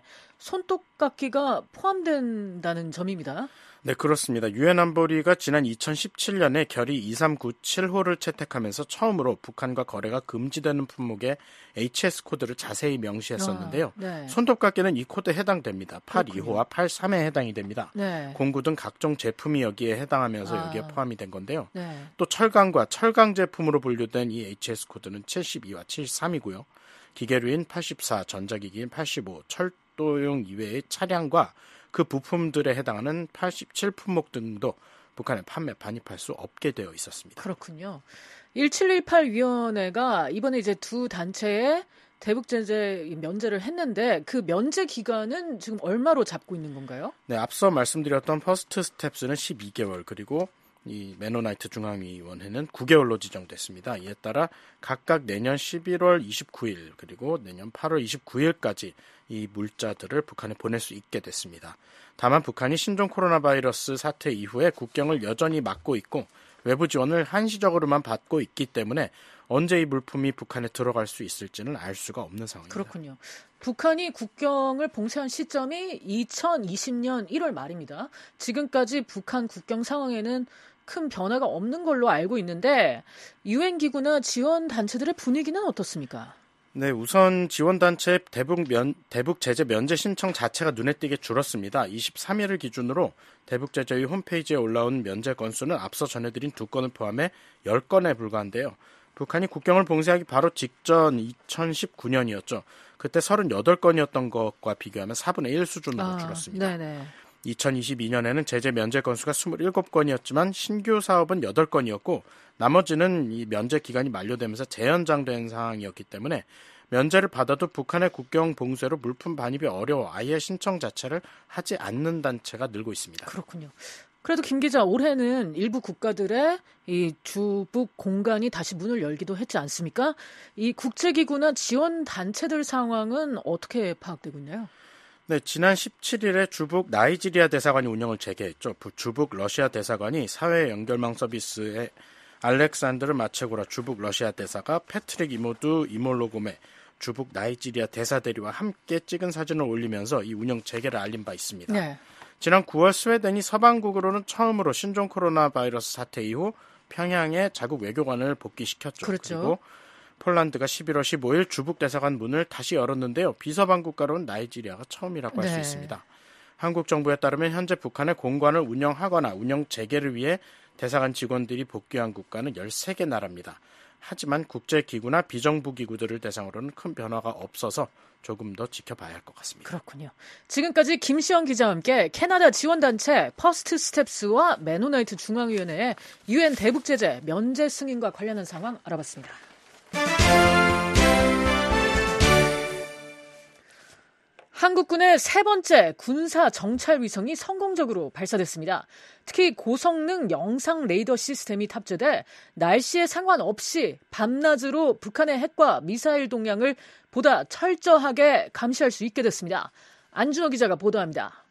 손톱깎이가 포함된다는 점입니다. 네, 그렇습니다. 유엔 안보리가 지난 이천십칠 년에 결의 이삼구칠 호를 채택하면서 처음으로 북한과 거래가 금지되는 품목의 에이치에스 코드를 자세히 명시했었는데요. 아, 네. 손톱깎이는 이 코드에 해당됩니다. 팔십이 호와 팔십삼에 해당이 됩니다. 네. 공구 등 각종 제품이 여기에 해당하면서 아. 여기에 포함이 된 건데요. 네. 또 철강과 철강 제품으로 분류된 이 에이치에스 코드는 칠십이와 칠십삼이고요. 기계류인 팔십사, 전자기기인 팔십오, 철도용 이외의 차량과 그 부품들에 해당하는 팔십칠 품목 등도 북한에 판매 반입할 수 없게 되어 있었습니다. 그렇군요. 일칠일팔 위원회가 이번에 이제 두 단체에 대북 제재 면제를 했는데 그 면제 기간은 지금 얼마로 잡고 있는 건가요? 네, 앞서 말씀드렸던 퍼스트 스텝스는 십이 개월, 그리고 이 메노나이트 중앙위원회는 구 개월로 지정됐습니다. 이에 따라 각각 내년 십일월 이십구일 그리고 내년 팔월 이십구일까지 이 물자들을 북한에 보낼 수 있게 됐습니다. 다만 북한이 신종 코로나 바이러스 사태 이후에 국경을 여전히 막고 있고 외부 지원을 한시적으로만 받고 있기 때문에 언제 이 물품이 북한에 들어갈 수 있을지는 알 수가 없는 상황입니다. 그렇군요. 북한이 국경을 봉쇄한 시점이 이천이십 년 일월 말입니다. 지금까지 북한 국경 상황에는 큰 변화가 없는 걸로 알고 있는데 유엔 기구나 지원 단체들의 분위기는 어떻습니까? 네, 우선 지원단체 대북 면, 대북 제재 면제 신청 자체가 눈에 띄게 줄었습니다. 이십삼일을 기준으로 대북 제재위 홈페이지에 올라온 면제 건수는 앞서 전해드린 두 건을 포함해 열 건에 불과한데요. 북한이 국경을 봉쇄하기 바로 직전 이천십구 년이었죠. 그때 서른여덟 건이었던 것과 비교하면 사분의 일 수준으로 아, 줄었습니다. 네네. 이천이십이 년에는 제재 면제 건수가 이십칠 건이었지만 신규 사업은 여덟 건이었고 나머지는 이 면제 기간이 만료되면서 재연장된 상황이었기 때문에 면제를 받아도 북한의 국경 봉쇄로 물품 반입이 어려워 아예 신청 자체를 하지 않는 단체가 늘고 있습니다. 그렇군요. 그래도 김 기자, 올해는 일부 국가들의 이 주북 공간이 다시 문을 열기도 했지 않습니까? 이 국제기구나 지원 단체들 상황은 어떻게 파악되고 있나요? 네, 지난 십칠일에 주북 나이지리아 대사관이 운영을 재개했죠. 주북 러시아 대사관이 사회 연결망 서비스의 알렉산드르 마체고라 주북 러시아 대사가 패트릭 이모두 이몰로곰의 주북 나이지리아 대사 대리와 함께 찍은 사진을 올리면서 이 운영 재개를 알린 바 있습니다. 네. 지난 구월 스웨덴이 서방국으로는 처음으로 신종 코로나 바이러스 사태 이후 평양에 자국 외교관을 복귀시켰죠. 그렇죠. 그리고 폴란드가 십일월 십오일 주북 대사관 문을 다시 열었는데요. 비서방 국가로는 나이지리아가 처음이라고 할 수 네. 있습니다. 한국 정부에 따르면 현재 북한의 공관을 운영하거나 운영 재개를 위해 대사관 직원들이 복귀한 국가는 열세 개 나라입니다. 하지만 국제기구나 비정부기구들을 대상으로는 큰 변화가 없어서 조금 더 지켜봐야 할 것 같습니다. 그렇군요. 지금까지 김시영 기자와 함께 캐나다 지원단체 퍼스트 스텝스와 메노나이트 중앙위원회의 유엔 대북제재 면제 승인과 관련한 상황 알아봤습니다. 한국군의 세 번째 군사 정찰 위성이 성공적으로 발사됐습니다. 특히 고성능 영상 레이더 시스템이 탑재돼 날씨에 상관없이 밤낮으로 북한의 핵과 미사일 동향을 보다 철저하게 감시할 수 있게 됐습니다. 안준호 기자가 보도합니다.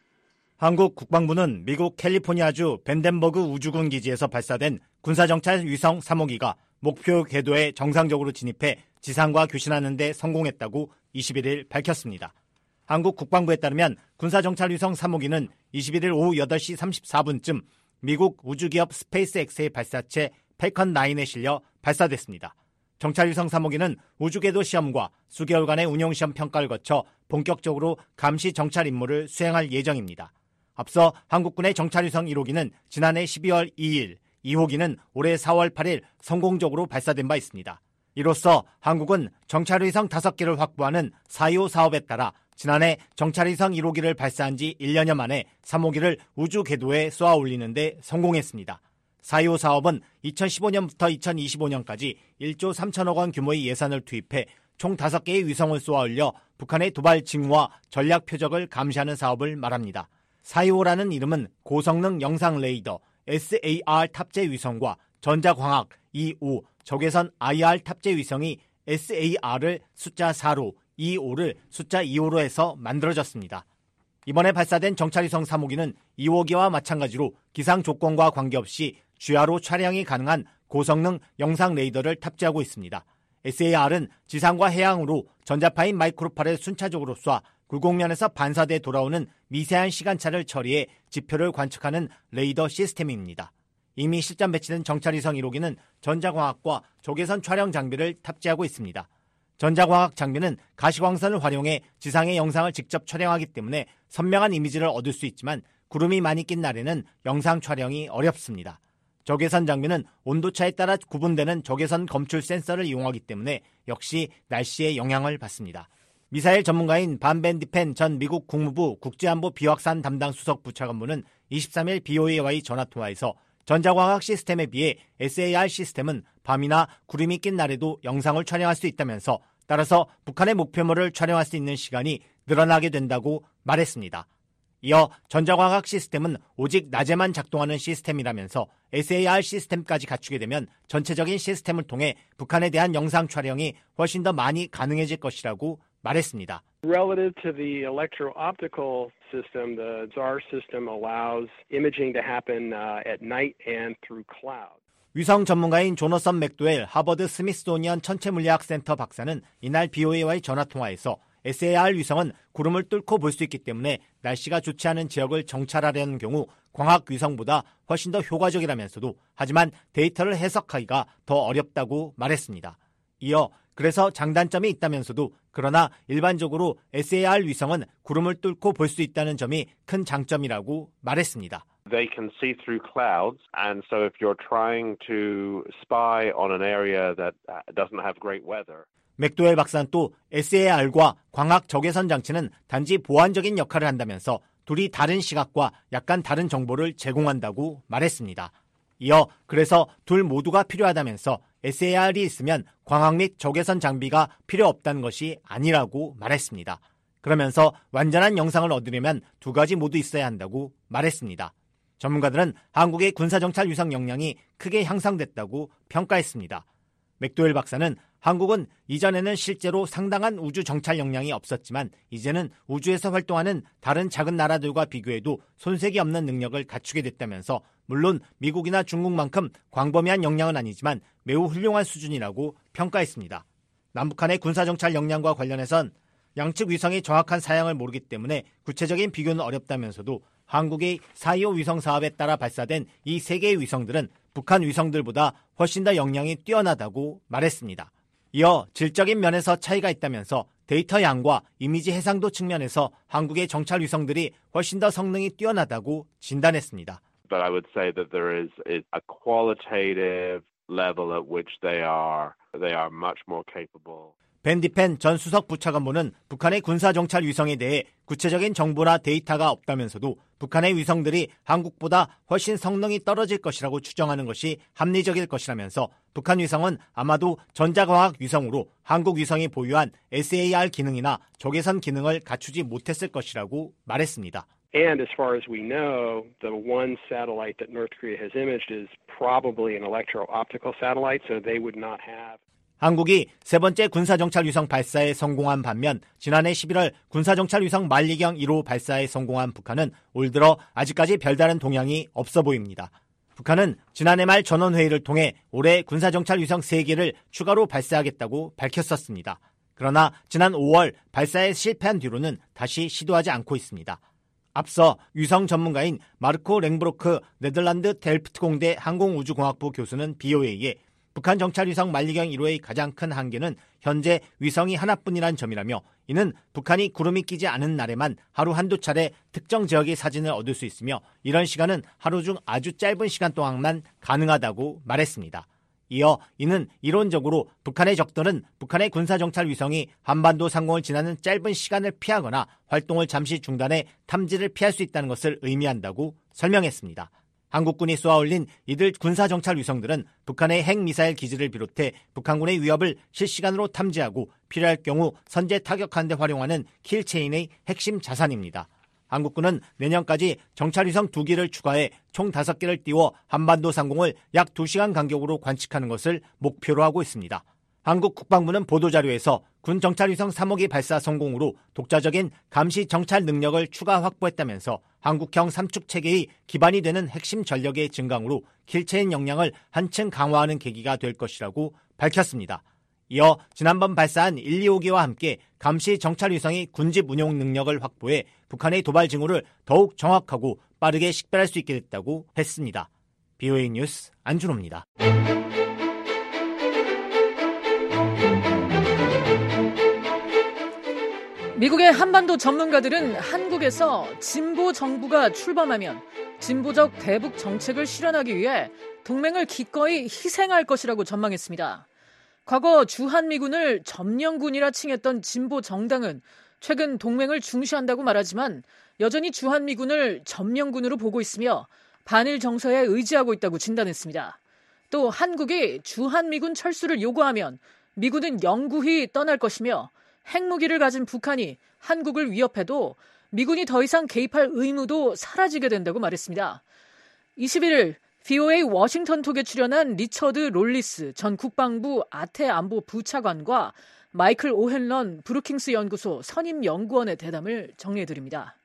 한국 국방부는 미국 캘리포니아주 벤덴버그 우주군 기지에서 발사된 군사정찰 위성 삼 호기가 목표 궤도에 정상적으로 진입해 지상과 교신하는 데 성공했다고 이십일일 밝혔습니다. 한국 국방부에 따르면 군사정찰위성 삼 호기는 이십일일 오후 여덟 시 삼십사 분쯤 미국 우주기업 스페이스X의 발사체 팰컨 나인에 실려 발사됐습니다. 정찰위성 삼 호기는 우주궤도 시험과 수개월간의 운용시험 평가를 거쳐 본격적으로 감시 정찰 임무를 수행할 예정입니다. 앞서 한국군의 정찰위성 일 호기는 지난해 십이월 이일, 이 호기는 올해 사월 팔일 성공적으로 발사된 바 있습니다. 이로써 한국은 정찰위성 다섯 개를 확보하는 사이오 사업에 따라 지난해 정찰위성 일 호기를 발사한 지 일 년여 만에 삼 호기를 우주 궤도에 쏘아 올리는 데 성공했습니다. 사이오 사업은 이천십오 년부터 이천이십오 년까지 일조 삼천억 원 규모의 예산을 투입해 총 다섯 개의 위성을 쏘아 올려 북한의 도발 징후와 전략 표적을 감시하는 사업을 말합니다. 사이오라는 이름은 고성능 영상 레이더 에스에이알 탑재 위성과 전자광학 이 호 적외선 아이알 탑재 위성이 에스에이알을 숫자 사로, 이 호를 숫자 이 호로 해서 만들어졌습니다. 이번에 발사된 정찰위성 삼 호기는 이 호기와 마찬가지로 기상 조건과 관계없이 주야로 촬영이 가능한 고성능 영상 레이더를 탑재하고 있습니다. 에스에이알은 지상과 해양으로 전자파인 마이크로파를 순차적으로 쏴 굴곡면에서 반사돼 돌아오는 미세한 시간차를 처리해 지표를 관측하는 레이더 시스템입니다. 이미 실전 배치된 정찰위성 일 호기는 전자광학과 적외선 촬영 장비를 탑재하고 있습니다. 전자광학 장비는 가시광선을 활용해 지상의 영상을 직접 촬영하기 때문에 선명한 이미지를 얻을 수 있지만 구름이 많이 낀 날에는 영상 촬영이 어렵습니다. 적외선 장비는 온도차에 따라 구분되는 적외선 검출 센서를 이용하기 때문에 역시 날씨에 영향을 받습니다. 미사일 전문가인 반 벤디펜 전 미국 국무부 국제안보 비확산 담당 수석 부차관보는 이십삼일 비오에이와의 전화통화에서 전자광학 시스템에 비해 에스에이알 시스템은 밤이나 구름이 낀 날에도 영상을 촬영할 수 있다면서 따라서 북한의 목표물을 촬영할 수 있는 시간이 늘어나게 된다고 말했습니다. 이어 전자광학 시스템은 오직 낮에만 작동하는 시스템이라면서 에스에이알 시스템까지 갖추게 되면 전체적인 시스템을 통해 북한에 대한 영상 촬영이 훨씬 더 많이 가능해질 것이라고 말했습니다. Relative to the electro-optical system, the Z A R system allows imaging to happen uh, at night and through cloud. 위성 전문가인 조너선 맥도웰 하버드 스미소니언 천체물리학센터 박사는 이날 비오에이와의 전화통화에서 에스에이알 위성은 구름을 뚫고 볼 수 있기 때문에 날씨가 좋지 않은 지역을 정찰하려는 경우 광학 위성보다 훨씬 더 효과적이라면서도 하지만 데이터를 해석하기가 더 어렵다고 말했습니다. 이어 그래서 장단점이 있다면서도 그러나 일반적으로 에스에이알 위성은 구름을 뚫고 볼 수 있다는 점이 큰 장점이라고 말했습니다. They can see through clouds, and so if you're trying to spy on an area that doesn't have great weather. 맥도웰 박사는 또 에스에이알과 광학 적외선 장치는 단지 보완적인 역할을 한다면서 둘이 다른 시각과 약간 다른 정보를 제공한다고 말했습니다. 이어 그래서 둘 모두가 필요하다면서 에스에이알이 있으면 광학 및 적외선 장비가 필요 없다는 것이 아니라고 말했습니다. 그러면서 완전한 영상을 얻으려면 두 가지 모두 있어야 한다고 말했습니다. 전문가들은 한국의 군사정찰 위성 역량이 크게 향상됐다고 평가했습니다. 맥도웰 박사는 한국은 이전에는 실제로 상당한 우주 정찰 역량이 없었지만 이제는 우주에서 활동하는 다른 작은 나라들과 비교해도 손색이 없는 능력을 갖추게 됐다면서 물론 미국이나 중국만큼 광범위한 역량은 아니지만 매우 훌륭한 수준이라고 평가했습니다. 남북한의 군사정찰 역량과 관련해선 양측 위성의 정확한 사양을 모르기 때문에 구체적인 비교는 어렵다면서도 한국의 사이오 위성 사업에 따라 발사된 이 세 개의 위성들은 북한 위성들보다 훨씬 더 역량이 뛰어나다고 말했습니다. 이어 질적인 면에서 차이가 있다면서 데이터 양과 이미지 해상도 측면에서 한국의 정찰 위성들이 훨씬 더 성능이 뛰어나다고 진단했습니다. But I would say that there is a qualitative level at which they are they are much more capable. 벤 디펜 전 수석 부차관보는 북한의 군사정찰 위성에 대해 구체적인 정보나 데이터가 없다면서도 북한의 위성들이 한국보다 훨씬 성능이 떨어질 것이라고 추정하는 것이 합리적일 것이라면서 북한 위성은 아마도 전자과학 위성으로 한국 위성이 보유한 에스에이알 기능이나 적외선 기능을 갖추지 못했을 것이라고 말했습니다. And as far as we know, the one satellite that North Korea has imaged is probably an electro-optical satellite, so they would not have. 한국이 세 번째 군사정찰 위성 발사에 성공한 반면 지난해 십일월 군사정찰 위성 만리경 일 호 발사에 성공한 북한은 올 들어 아직까지 별다른 동향이 없어 보입니다. 북한은 지난해 말 전원회의를 통해 올해 군사정찰 위성 세 개를 추가로 발사하겠다고 밝혔었습니다. 그러나 지난 오월 발사에 실패한 뒤로는 다시 시도하지 않고 있습니다. 앞서 위성 전문가인 마르코 랭브로크 네덜란드 델프트 공대 항공우주공학부 교수는 비오에이에 북한 정찰위성 만리경 일 호의 가장 큰 한계는 현재 위성이 하나뿐이란 점이라며 이는 북한이 구름이 끼지 않은 날에만 하루 한두 차례 특정 지역의 사진을 얻을 수 있으며 이런 시간은 하루 중 아주 짧은 시간 동안만 가능하다고 말했습니다. 이어 이는 이론적으로 북한의 적들은 북한의 군사정찰 위성이 한반도 상공을 지나는 짧은 시간을 피하거나 활동을 잠시 중단해 탐지를 피할 수 있다는 것을 의미한다고 설명했습니다. 한국군이 쏘아올린 이들 군사정찰 위성들은 북한의 핵미사일 기지를 비롯해 북한군의 위협을 실시간으로 탐지하고 필요할 경우 선제 타격하는 데 활용하는 킬체인의 핵심 자산입니다. 한국군은 내년까지 정찰위성 두 개를 추가해 총 다섯 개를 띄워 한반도 상공을 약 두 시간 간격으로 관측하는 것을 목표로 하고 있습니다. 한국 국방부는 보도자료에서 군 정찰위성 삼 호기 발사 성공으로 독자적인 감시 정찰 능력을 추가 확보했다면서 한국형 삼축 체계의 기반이 되는 핵심 전력의 증강으로 킬체인 역량을 한층 강화하는 계기가 될 것이라고 밝혔습니다. 이어 지난번 발사한 일, 이 호기와 함께 감시 정찰 위성이 군집 운용 능력을 확보해 북한의 도발 징후를 더욱 정확하고 빠르게 식별할 수 있게 됐다고 했습니다. 비오에이 뉴스 안준호입니다. 미국의 한반도 전문가들은 한국에서 진보 정부가 출범하면 진보적 대북 정책을 실현하기 위해 동맹을 기꺼이 희생할 것이라고 전망했습니다. 과거 주한미군을 점령군이라 칭했던 진보 정당은 최근 동맹을 중시한다고 말하지만 여전히 주한미군을 점령군으로 보고 있으며 반일 정서에 의지하고 있다고 진단했습니다. 또 한국이 주한미군 철수를 요구하면 미군은 영구히 떠날 것이며 핵무기를 가진 북한이 한국을 위협해도 미군이 더 이상 개입할 의무도 사라지게 된다고 말했습니다. 이십일 일 비오에이 워싱턴 톡에 출연한 리처드 롤리스 전 국방부 아태 안보 부차관과 마이클 오헨런 브루킹스 연구소 선임 연구원의 대담을 정리해드립니다.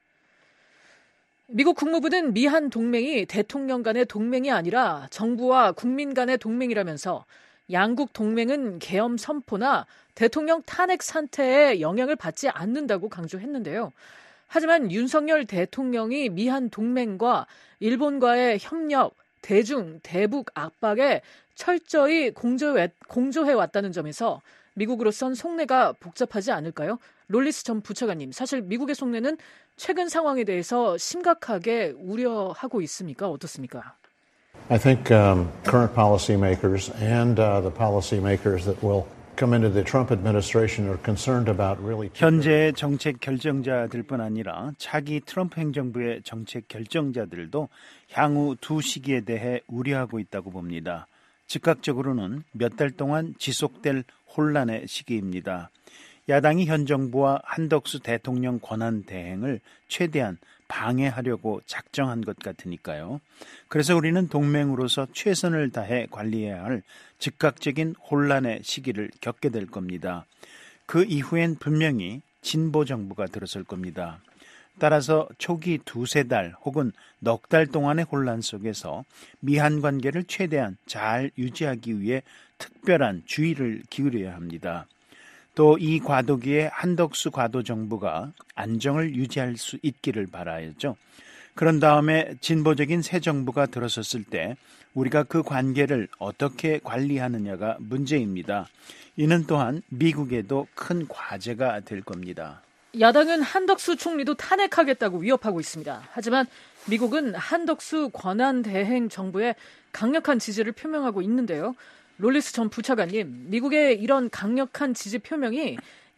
미국 국무부는 미한 동맹이 대통령 간의 동맹이 아니라 정부와 국민 간의 동맹이라면서 양국 동맹은 계엄 선포나 대통령 탄핵 상태에 영향을 받지 않는다고 강조했는데요. 하지만 윤석열 대통령이 미한 동맹과 일본과의 협력, 대중, 대북 압박에 철저히 공조해, 공조해왔다는 점에서 미국으로선 속내가 복잡하지 않을까요? 롤리스 전 부차관님, 사실 미국의 속내는 최근 상황에 대해서 심각하게 우려하고 있습니까? 어떻습니까? I think um, current policymakers and uh, the policymakers that will come into the Trump administration are concerned about really. 현재 정책 결정자들뿐 아니라 차기 트럼프 행정부의 정책 결정자들도 향후 두 시기에 대해 우려하고 있다고 봅니다. 즉각적으로는 몇 달 동안 지속될 혼란의 시기입니다. 야당이 현 정부와 한덕수 대통령 권한 대행을 최대한 방해하려고 작정한 것 같으니까요. 그래서 우리는 동맹으로서 최선을 다해 관리해야 할 즉각적인 혼란의 시기를 겪게 될 겁니다. 그 이후엔 분명히 진보 정부가 들어설 겁니다. 따라서 초기 두세 달 혹은 넉 달 동안의 혼란 속에서 미한 관계를 최대한 잘 유지하기 위해 특별한 주의를 기울여야 합니다. 또 이 과도기에 한덕수 과도 정부가 안정을 유지할 수 있기를 바라야죠. 그런 다음에 진보적인 새 정부가 들어섰을 때 우리가 그 관계를 어떻게 관리하느냐가 문제입니다. 이는 또한 미국에도 큰 과제가 될 겁니다. 야당은 한덕수 총리도 탄핵하겠다고 위협하고 있습니다. 하지만 미국은 한덕수 권한 대행 정부에 강력한 지지를 표명하고 있는데요. 롤리스 전 부차관님, 미국의 이런 강력한 지지 표명이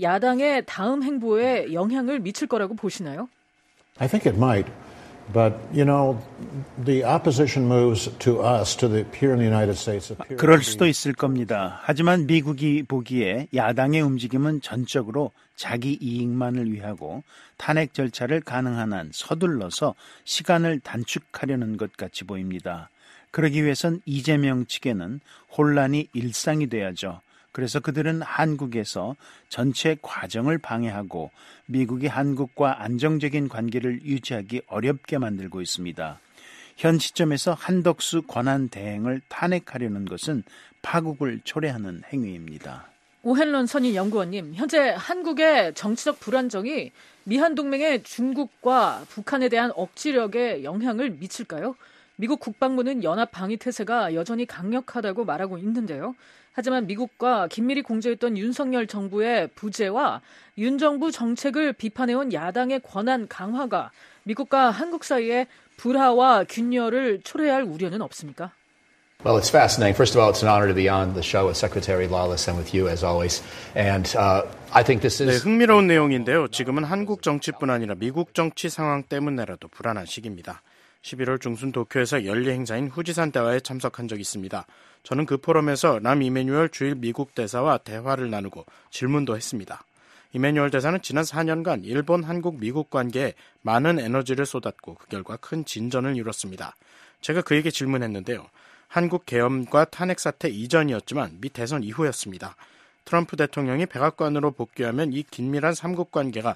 야당의 다음 행보에 영향을 미칠 거라고 보시나요? I think it might. But, you know, the opposition moves to us, to the here in the United States. 그럴 수도 있을 겁니다. 하지만 미국이 보기에 야당의 움직임은 전적으로 자기 이익만을 위하고 탄핵 절차를 가능한 한 서둘러서 시간을 단축하려는 것 같이 보입니다. 그러기 위해선 이재명 측에는 혼란이 일상이 돼야죠. 그래서 그들은 한국에서 전체 과정을 방해하고 미국이 한국과 안정적인 관계를 유지하기 어렵게 만들고 있습니다. 현 시점에서 한덕수 권한 대행을 탄핵하려는 것은 파국을 초래하는 행위입니다. 오헨런 선임 연구원님, 현재 한국의 정치적 불안정이 미한 동맹의 중국과 북한에 대한 억지력에 영향을 미칠까요? 미국 국방부는 연합 방위 태세가 여전히 강력하다고 말하고 있는데요. 하지만 미국과 긴밀히 공조했던 윤석열 정부의 부재와 윤 정부 정책을 비판해온 야당의 권한 강화가 미국과 한국 사이에 불화와 균열을 초래할 우려는 없습니까? Well, it's fascinating. First of all, it's an honor to be on the show with Secretary Lawless and with you as always. And uh, I think this is. 네, 흥미로운 내용인데요. 지금은 한국 정치뿐 아니라 미국 정치 상황 때문에라도 불안한 시기입니다. 십일월 중순 도쿄에서 연례 행사인 후지산 대화에 참석한 적이 있습니다. 저는 그 포럼에서 람 이메뉴얼 주일 미국 대사와 대화를 나누고 질문도 했습니다. 이메뉴얼 대사는 지난 사 년간 일본, 한국, 미국 관계에 많은 에너지를 쏟았고 그 결과 큰 진전을 이뤘습니다. 제가 그에게 질문했는데요. 한국 계엄과 탄핵 사태 이전이었지만 미 대선 이후였습니다. 트럼프 대통령이 백악관으로 복귀하면 이 긴밀한 삼국 관계가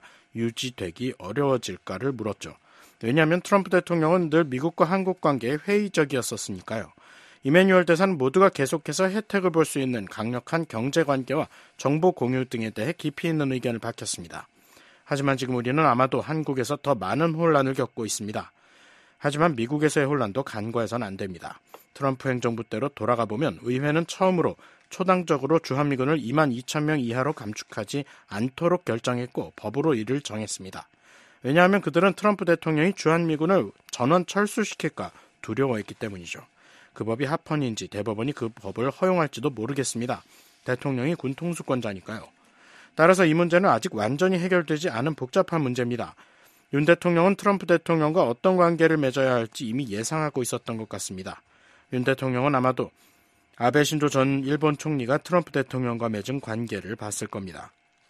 유지되기 어려워질까를 물었죠. 왜냐하면 트럼프 대통령은 늘 미국과 한국 관계에 회의적이었었으니까요. 이메뉴얼 대사는 모두가 계속해서 혜택을 볼 수 있는 강력한 경제관계와 정보 공유 등에 대해 깊이 있는 의견을 밝혔습니다. 하지만 지금 우리는 아마도 한국에서 더 많은 혼란을 겪고 있습니다. 하지만 미국에서의 혼란도 간과해서는 안 됩니다. 트럼프 행정부 때로 돌아가 보면 의회는 처음으로 초당적으로 주한미군을 이만 이천 명 이하로 감축하지 않도록 결정했고 법으로 이를 정했습니다. 왜냐하면 그들은 트럼프 대통령이 주한미군을 전원 철수시킬까 두려워했기 때문이죠. 그 법이 합헌인지 대법원이 그 법을 허용할지도 모르겠습니다. 대통령이 군 통수권자니까요. 따라서 이 문제는 아직 완전히 해결되지 않은 복잡한 문제입니다. 윤 대통령은 트럼프 대통령과 어떤 관계를 맺어야 할지 이미 예상하고 있었던 것 같습니다. 윤 대통령은 아마도 아베 신조 전 일본 총리가 트럼프 대통령과 맺은 관계를 봤을 겁니다.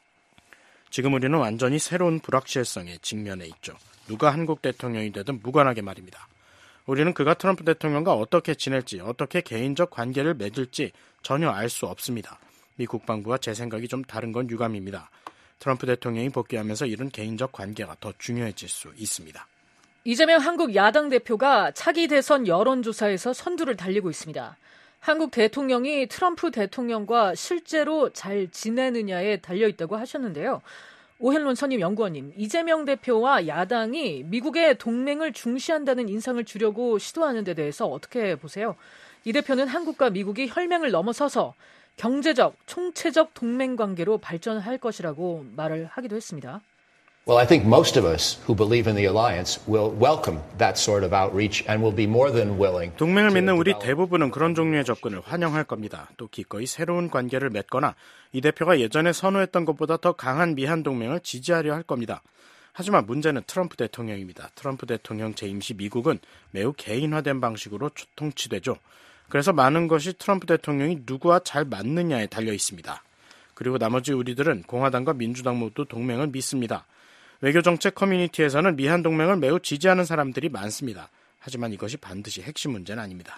지금 우리는 완전히 새로운 불확실성에 직면해 있죠. 누가 한국 대통령이 되든 무관하게 말입니다. 우리는 그가 트럼프 대통령과 어떻게 지낼지, 어떻게 개인적 관계를 맺을지 전혀 알 수 없습니다. 미 국방부와 제 생각이 좀 다른 건 유감입니다. 트럼프 대통령이 복귀하면서 이런 개인적 관계가 더 중요해질 수 있습니다. 이재명 한국 야당 대표가 차기 대선 여론조사에서 선두를 달리고 있습니다. 한국 대통령이 트럼프 대통령과 실제로 잘 지내느냐에 달려있다고 하셨는데요. 오헨론 선임 연구원님, 이재명 대표와 야당이 미국의 동맹을 중시한다는 인상을 주려고 시도하는 데 대해서 어떻게 보세요? 이 대표는 한국과 미국이 혈맹을 넘어서서 경제적, 총체적 동맹 관계로 발전할 것이라고 말을 하기도 했습니다. Well, I think most of us who believe in the alliance will welcome that sort of outreach and will be more than willing. 동맹을 믿는 우리 대부분은 그런 종류의 접근을 환영할 겁니다. 또 기꺼이 새로운 관계를 맺거나 이 대표가 예전에 선호했던 것보다 더 강한 미한 동맹을 지지하려 할 겁니다. 하지만 문제는 트럼프 대통령입니다. 트럼프 대통령 재임 시 미국은 매우 개인화된 방식으로 통치되죠. 그래서 많은 것이 트럼프 대통령이 누구와 잘 맞느냐에 달려 있습니다. 그리고 나머지 우리들은 공화당과 민주당 모두 동맹을 믿습니다. 외교정책 커뮤니티에서는 미한 동맹을 매우 지지하는 사람들이 많습니다. 하지만 이것이 반드시 핵심 문제는 아닙니다.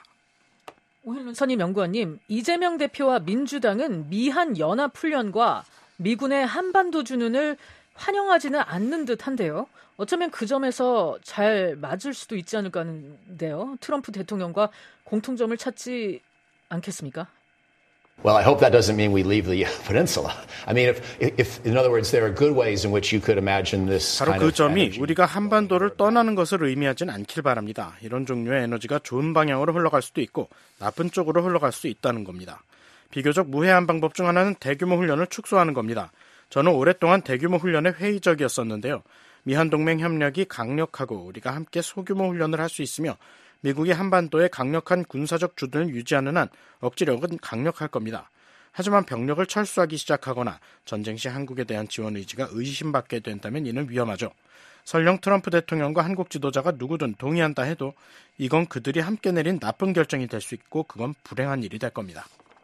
오현론 선임 연구원님, 이재명 대표와 민주당은 미한 연합훈련과 미군의 한반도 준운을 환영하지는 않는 듯한데요. 어쩌면 그 점에서 잘 맞을 수도 있지 않을까 하는데요. 트럼프 대통령과 공통점을 찾지 않겠습니까? Well, I hope that doesn't mean we leave the peninsula. I mean, if, if, in other words, there are good ways in which you could imagine this 바로 kind 그 of 점이 energy. 우리가 한반도를 떠나는 것을 의미하진 않길 바랍니다. 이런 종류의 에너지가 좋은 방향으로 흘러갈 수도 있고 나쁜 쪽으로 흘러갈 수 있다는 겁니다. 비교적 무해한 방법 중 하나는 대규모 훈련을 축소하는 겁니다. 저는 오랫동안 대규모 훈련에 회의적이었었는데요. 미한동맹 협력이 강력하고 우리가 함께 소규모 훈련을 할 수 있으며 미국이 한반도에 강력한 군사적 주둔을 유지하는 한 억지력은 강력할 겁니다. 하지만 병력을 철수하기 시작하거나 전쟁 시 한국에 대한 지원 의지가 의심받게 된다면 이는 위험하죠. 설령 트럼프 대통령과 한국 지도자가 누구든 동의한다 해도 이건 그들이 함께 내린 나쁜 결정이 될 수 있고 그건 불행한 일이 될 겁니다.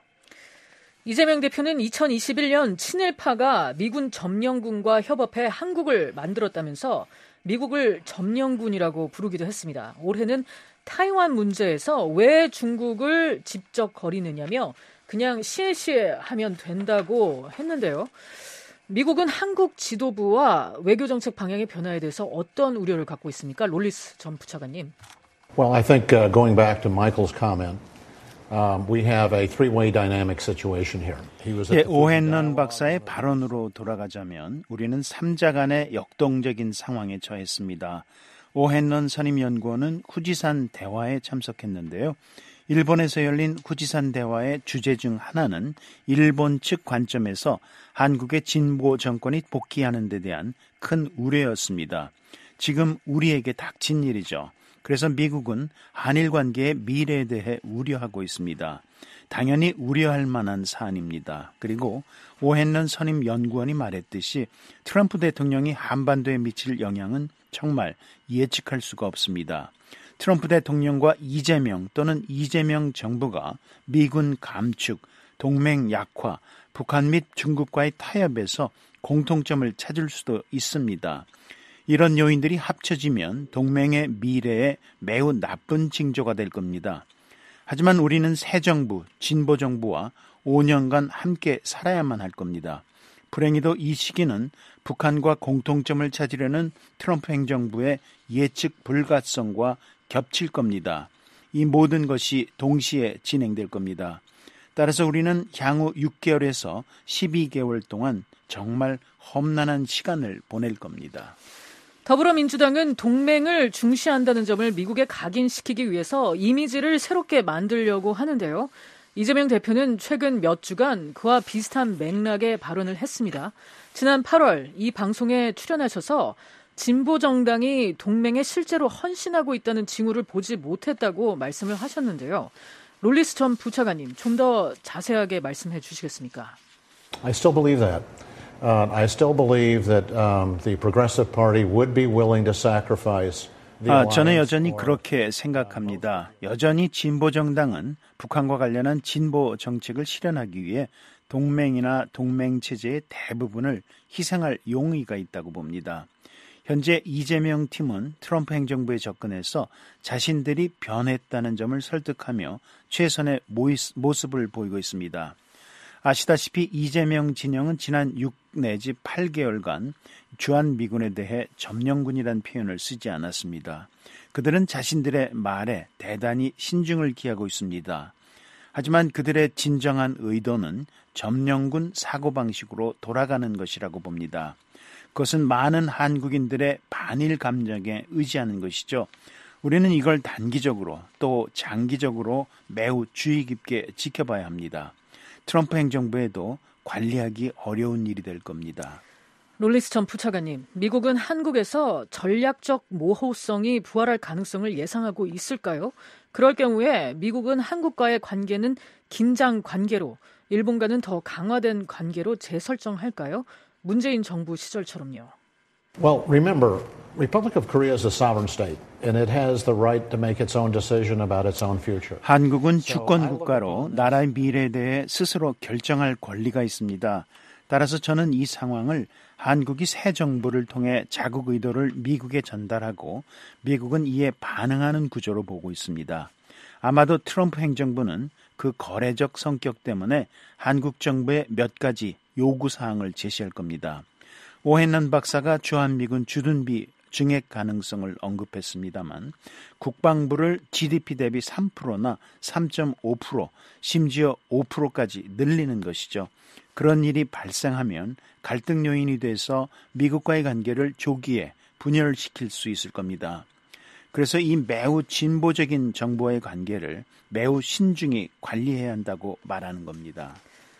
이재명 대표는 이천이십일 년 친일파가 미군 점령군과 협업해 한국을 만들었다면서 미국을 점령군이라고 부르기도 했습니다. 올해는 타이완 문제에서 왜 중국을 직접 거리느냐며 그냥 시에시에 하면 된다고 했는데요. 미국은 한국 지도부와 외교정책 방향의 변화에 대해서 어떤 우려를 갖고 있습니까? 롤리스 전 부차관님. Well, I think uh, going back to Michael's comment, um, we have a three-way dynamic situation here. He was 예, 오헨런 박사의 발언으로 돌아가자면 우리는 삼자 간의 역동적인 상황에 처했습니다. 오헨런 선임연구원은 후지산 대화에 참석했는데요. 일본에서 열린 후지산 대화의 주제 중 하나는 일본 측 관점에서 한국의 진보 정권이 복귀하는 데 대한 큰 우려였습니다. 지금 우리에게 닥친 일이죠. 그래서 미국은 한일 관계의 미래에 대해 우려하고 있습니다. 당연히 우려할 만한 사안입니다. 그리고 오헨런 선임 연구원이 말했듯이 트럼프 대통령이 한반도에 미칠 영향은 정말 예측할 수가 없습니다. 트럼프 대통령과 이재명 또는 이재명 정부가 미군 감축, 동맹 약화, 북한 및 중국과의 타협에서 공통점을 찾을 수도 있습니다. 이런 요인들이 합쳐지면 동맹의 미래에 매우 나쁜 징조가 될 겁니다. 하지만 우리는 새 정부, 진보 정부와 오 년간 함께 살아야만 할 겁니다. 불행히도 이 시기는 북한과 공통점을 찾으려는 트럼프 행정부의 예측 불가성과 겹칠 겁니다. 이 모든 것이 동시에 진행될 겁니다. 따라서 우리는 향후 육 개월에서 십이 개월 동안 정말 험난한 시간을 보낼 겁니다. 더불어민주당은 동맹을 중시한다는 점을 미국에 각인시키기 위해서 이미지를 새롭게 만들려고 하는데요. 이재명 대표는 최근 몇 주간 그와 비슷한 맥락의 발언을 했습니다. 지난 팔월 이 방송에 출연하셔서 진보정당이 동맹에 실제로 헌신하고 있다는 징후를 보지 못했다고 말씀을 하셨는데요. 롤리스 전 부차관님, 좀 더 자세하게 말씀해 주시겠습니까? I still believe that. Uh, I still believe that um, the Progressive Party would be willing to sacrifice the 아, 저는 alliance 여전히 for- 그렇게 생각합니다. 여전히 진보정당은 북한과 관련한 진보 정책을 실현하기 위해 동맹이나 동맹체제의 대부분을 희생할 용의가 있다고 봅니다. 현재 이재명 팀은 트럼프 행정부에 접근해서 자신들이 변했다는 점을 설득하며 최선의 모습을 보이고 있습니다. 아시다시피 이재명 진영은 지난 육 내지 팔 개월간 주한미군에 대해 점령군이라는 표현을 쓰지 않았습니다. 그들은 자신들의 말에 대단히 신중을 기하고 있습니다. 하지만 그들의 진정한 의도는 점령군 사고방식으로 돌아가는 것이라고 봅니다. 그것은 많은 한국인들의 반일 감정에 의지하는 것이죠. 우리는 이걸 단기적으로 또 장기적으로 매우 주의 깊게 지켜봐야 합니다. 트럼프 행정부에도 관리하기 어려운 일이 될 겁니다. 롤리스 전 부차관님, 미국은 한국에서 전략적 모호성이 부활할 가능성을 예상하고 있을까요? 그럴 경우에 미국은 한국과의 관계는 긴장 관계로, 일본과는 더 강화된 관계로 재설정할까요? 문재인 정부 시절처럼요. Well, remember, Republic of Korea is a sovereign state, and it has the right to make its own decision about its own future. 한국은 주권 국가로 나라의 미래에 대해 스스로 결정할 권리가 있습니다. 따라서 저는 이 상황을 한국이 새 정부를 통해 자국 의도를 미국에 전달하고 미국은 이에 반응하는 구조로 보고 있습니다. 아마도 트럼프 행정부는 그 거래적 성격 때문에 한국 정부에 몇 가지 요구사항을 제시할 겁니다. 오헨런 박사가 주한미군 주둔비 증액 가능성을 언급했습니다만 국방부를 지디피 대비 삼 퍼센트나 삼 점 오 퍼센트 심지어 오 퍼센트까지 늘리는 것이죠. 그런 일이 발생하면 갈등 요인이 돼서 미국과의 관계를 조기에 분열시킬 수 있을 겁니다. 그래서 이 매우 진보적인 정부와의 관계를 매우 신중히 관리해야 한다고 말하는 겁니다.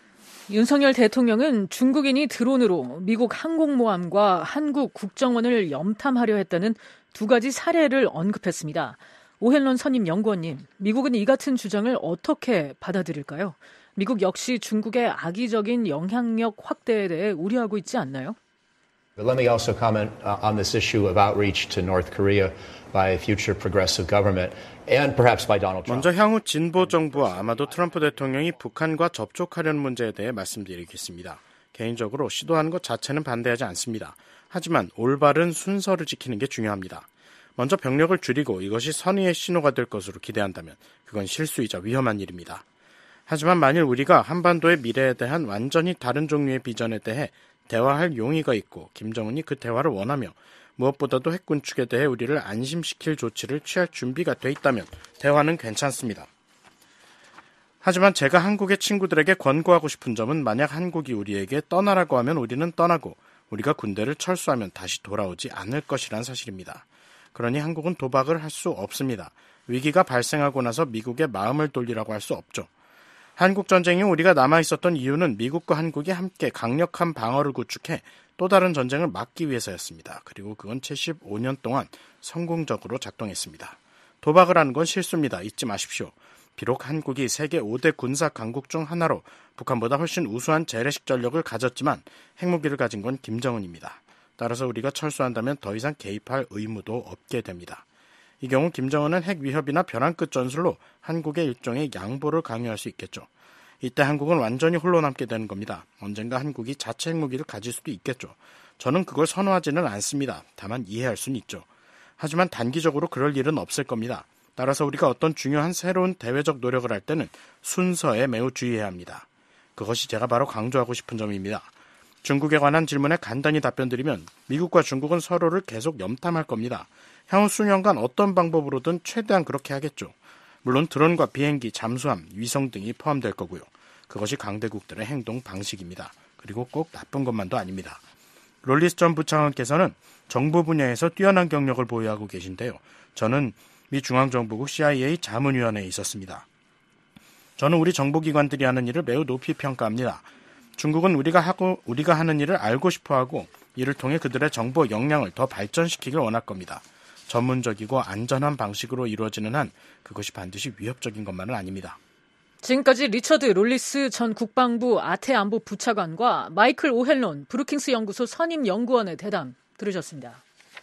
윤석열 대통령은 중국인이 드론으로 미국 항공모함과 한국 국정원을 염탐하려 했다는 두 가지 사례를 언급했습니다. 오헨런 선임 연구원님, 미국은 이 같은 주장을 어떻게 받아들일까요? 미국 역시 중국의 악의적인 영향력 확대에 대해 우려하고 있지 않나요? Let me also comment on this issue of outreach to North Korea by a future progressive government and perhaps by Donald Trump. 먼저 향후 진보 정부와 아마도 트럼프 대통령이 북한과 접촉하려는 문제에 대해 말씀드리겠습니다. 개인적으로 시도하는 것 자체는 반대하지 않습니다. 하지만 올바른 순서를 지키는 게 중요합니다. 먼저 병력을 줄이고 이것이 선의의 신호가 될 것으로 기대한다면 그건 실수이자 위험한 일입니다. 하지만 만일 우리가 한반도의 미래에 대한 완전히 다른 종류의 비전에 대해 대화할 용의가 있고 김정은이 그 대화를 원하며 무엇보다도 핵 군축에 대해 우리를 안심시킬 조치를 취할 준비가 돼 있다면 대화는 괜찮습니다. 하지만 제가 한국의 친구들에게 권고하고 싶은 점은 만약 한국이 우리에게 떠나라고 하면 우리는 떠나고 우리가 군대를 철수하면 다시 돌아오지 않을 것이란 사실입니다. 그러니 한국은 도박을 할 수 없습니다. 위기가 발생하고 나서 미국의 마음을 돌리라고 할 수 없죠. 한국전쟁이 우리가 남아있었던 이유는 미국과 한국이 함께 강력한 방어를 구축해 또 다른 전쟁을 막기 위해서였습니다. 그리고 그건 칠십오 년 동안 성공적으로 작동했습니다. 도박을 하는 건 실수입니다. 잊지 마십시오. 비록 한국이 세계 오 대 군사 강국 중 하나로 북한보다 훨씬 우수한 재래식 전력을 가졌지만 핵무기를 가진 건 김정은입니다. 따라서 우리가 철수한다면 더 이상 개입할 의무도 없게 됩니다. 이 경우 김정은은 핵 위협이나 벼랑 끝 전술로 한국의 일종의 양보를 강요할 수 있겠죠. 이때 한국은 완전히 홀로 남게 되는 겁니다. 언젠가 한국이 자체 핵무기를 가질 수도 있겠죠. 저는 그걸 선호하지는 않습니다. 다만 이해할 수는 있죠. 하지만 단기적으로 그럴 일은 없을 겁니다. 따라서 우리가 어떤 중요한 새로운 대외적 노력을 할 때는 순서에 매우 주의해야 합니다. 그것이 제가 바로 강조하고 싶은 점입니다. 중국에 관한 질문에 간단히 답변드리면 미국과 중국은 서로를 계속 염탐할 겁니다. 향후 수년간 어떤 방법으로든 최대한 그렇게 하겠죠. 물론 드론과 비행기, 잠수함, 위성 등이 포함될 거고요. 그것이 강대국들의 행동 방식입니다. 그리고 꼭 나쁜 것만도 아닙니다. 롤리스 전 부차관께서는 정보 분야에서 뛰어난 경력을 보유하고 계신데요. 저는 미 중앙정보국 씨아이에이 자문위원회에 있었습니다. 저는 우리 정보기관들이 하는 일을 매우 높이 평가합니다. 중국은 우리가 하고 우리가 하는 일을 알고 싶어하고 이를 통해 그들의 정보 역량을 더 발전시키길 원할 겁니다. 전문적이고 안전한 방식으로 이루어지는 한 그것이 반드시 위협적인 것만은 아닙니다. 지금까지 리처드 롤리스 전 국방부 아태안보 부차관과 마이클 오헨런 브루킹스 연구소 선임 연구원의 대담 들으셨습니다.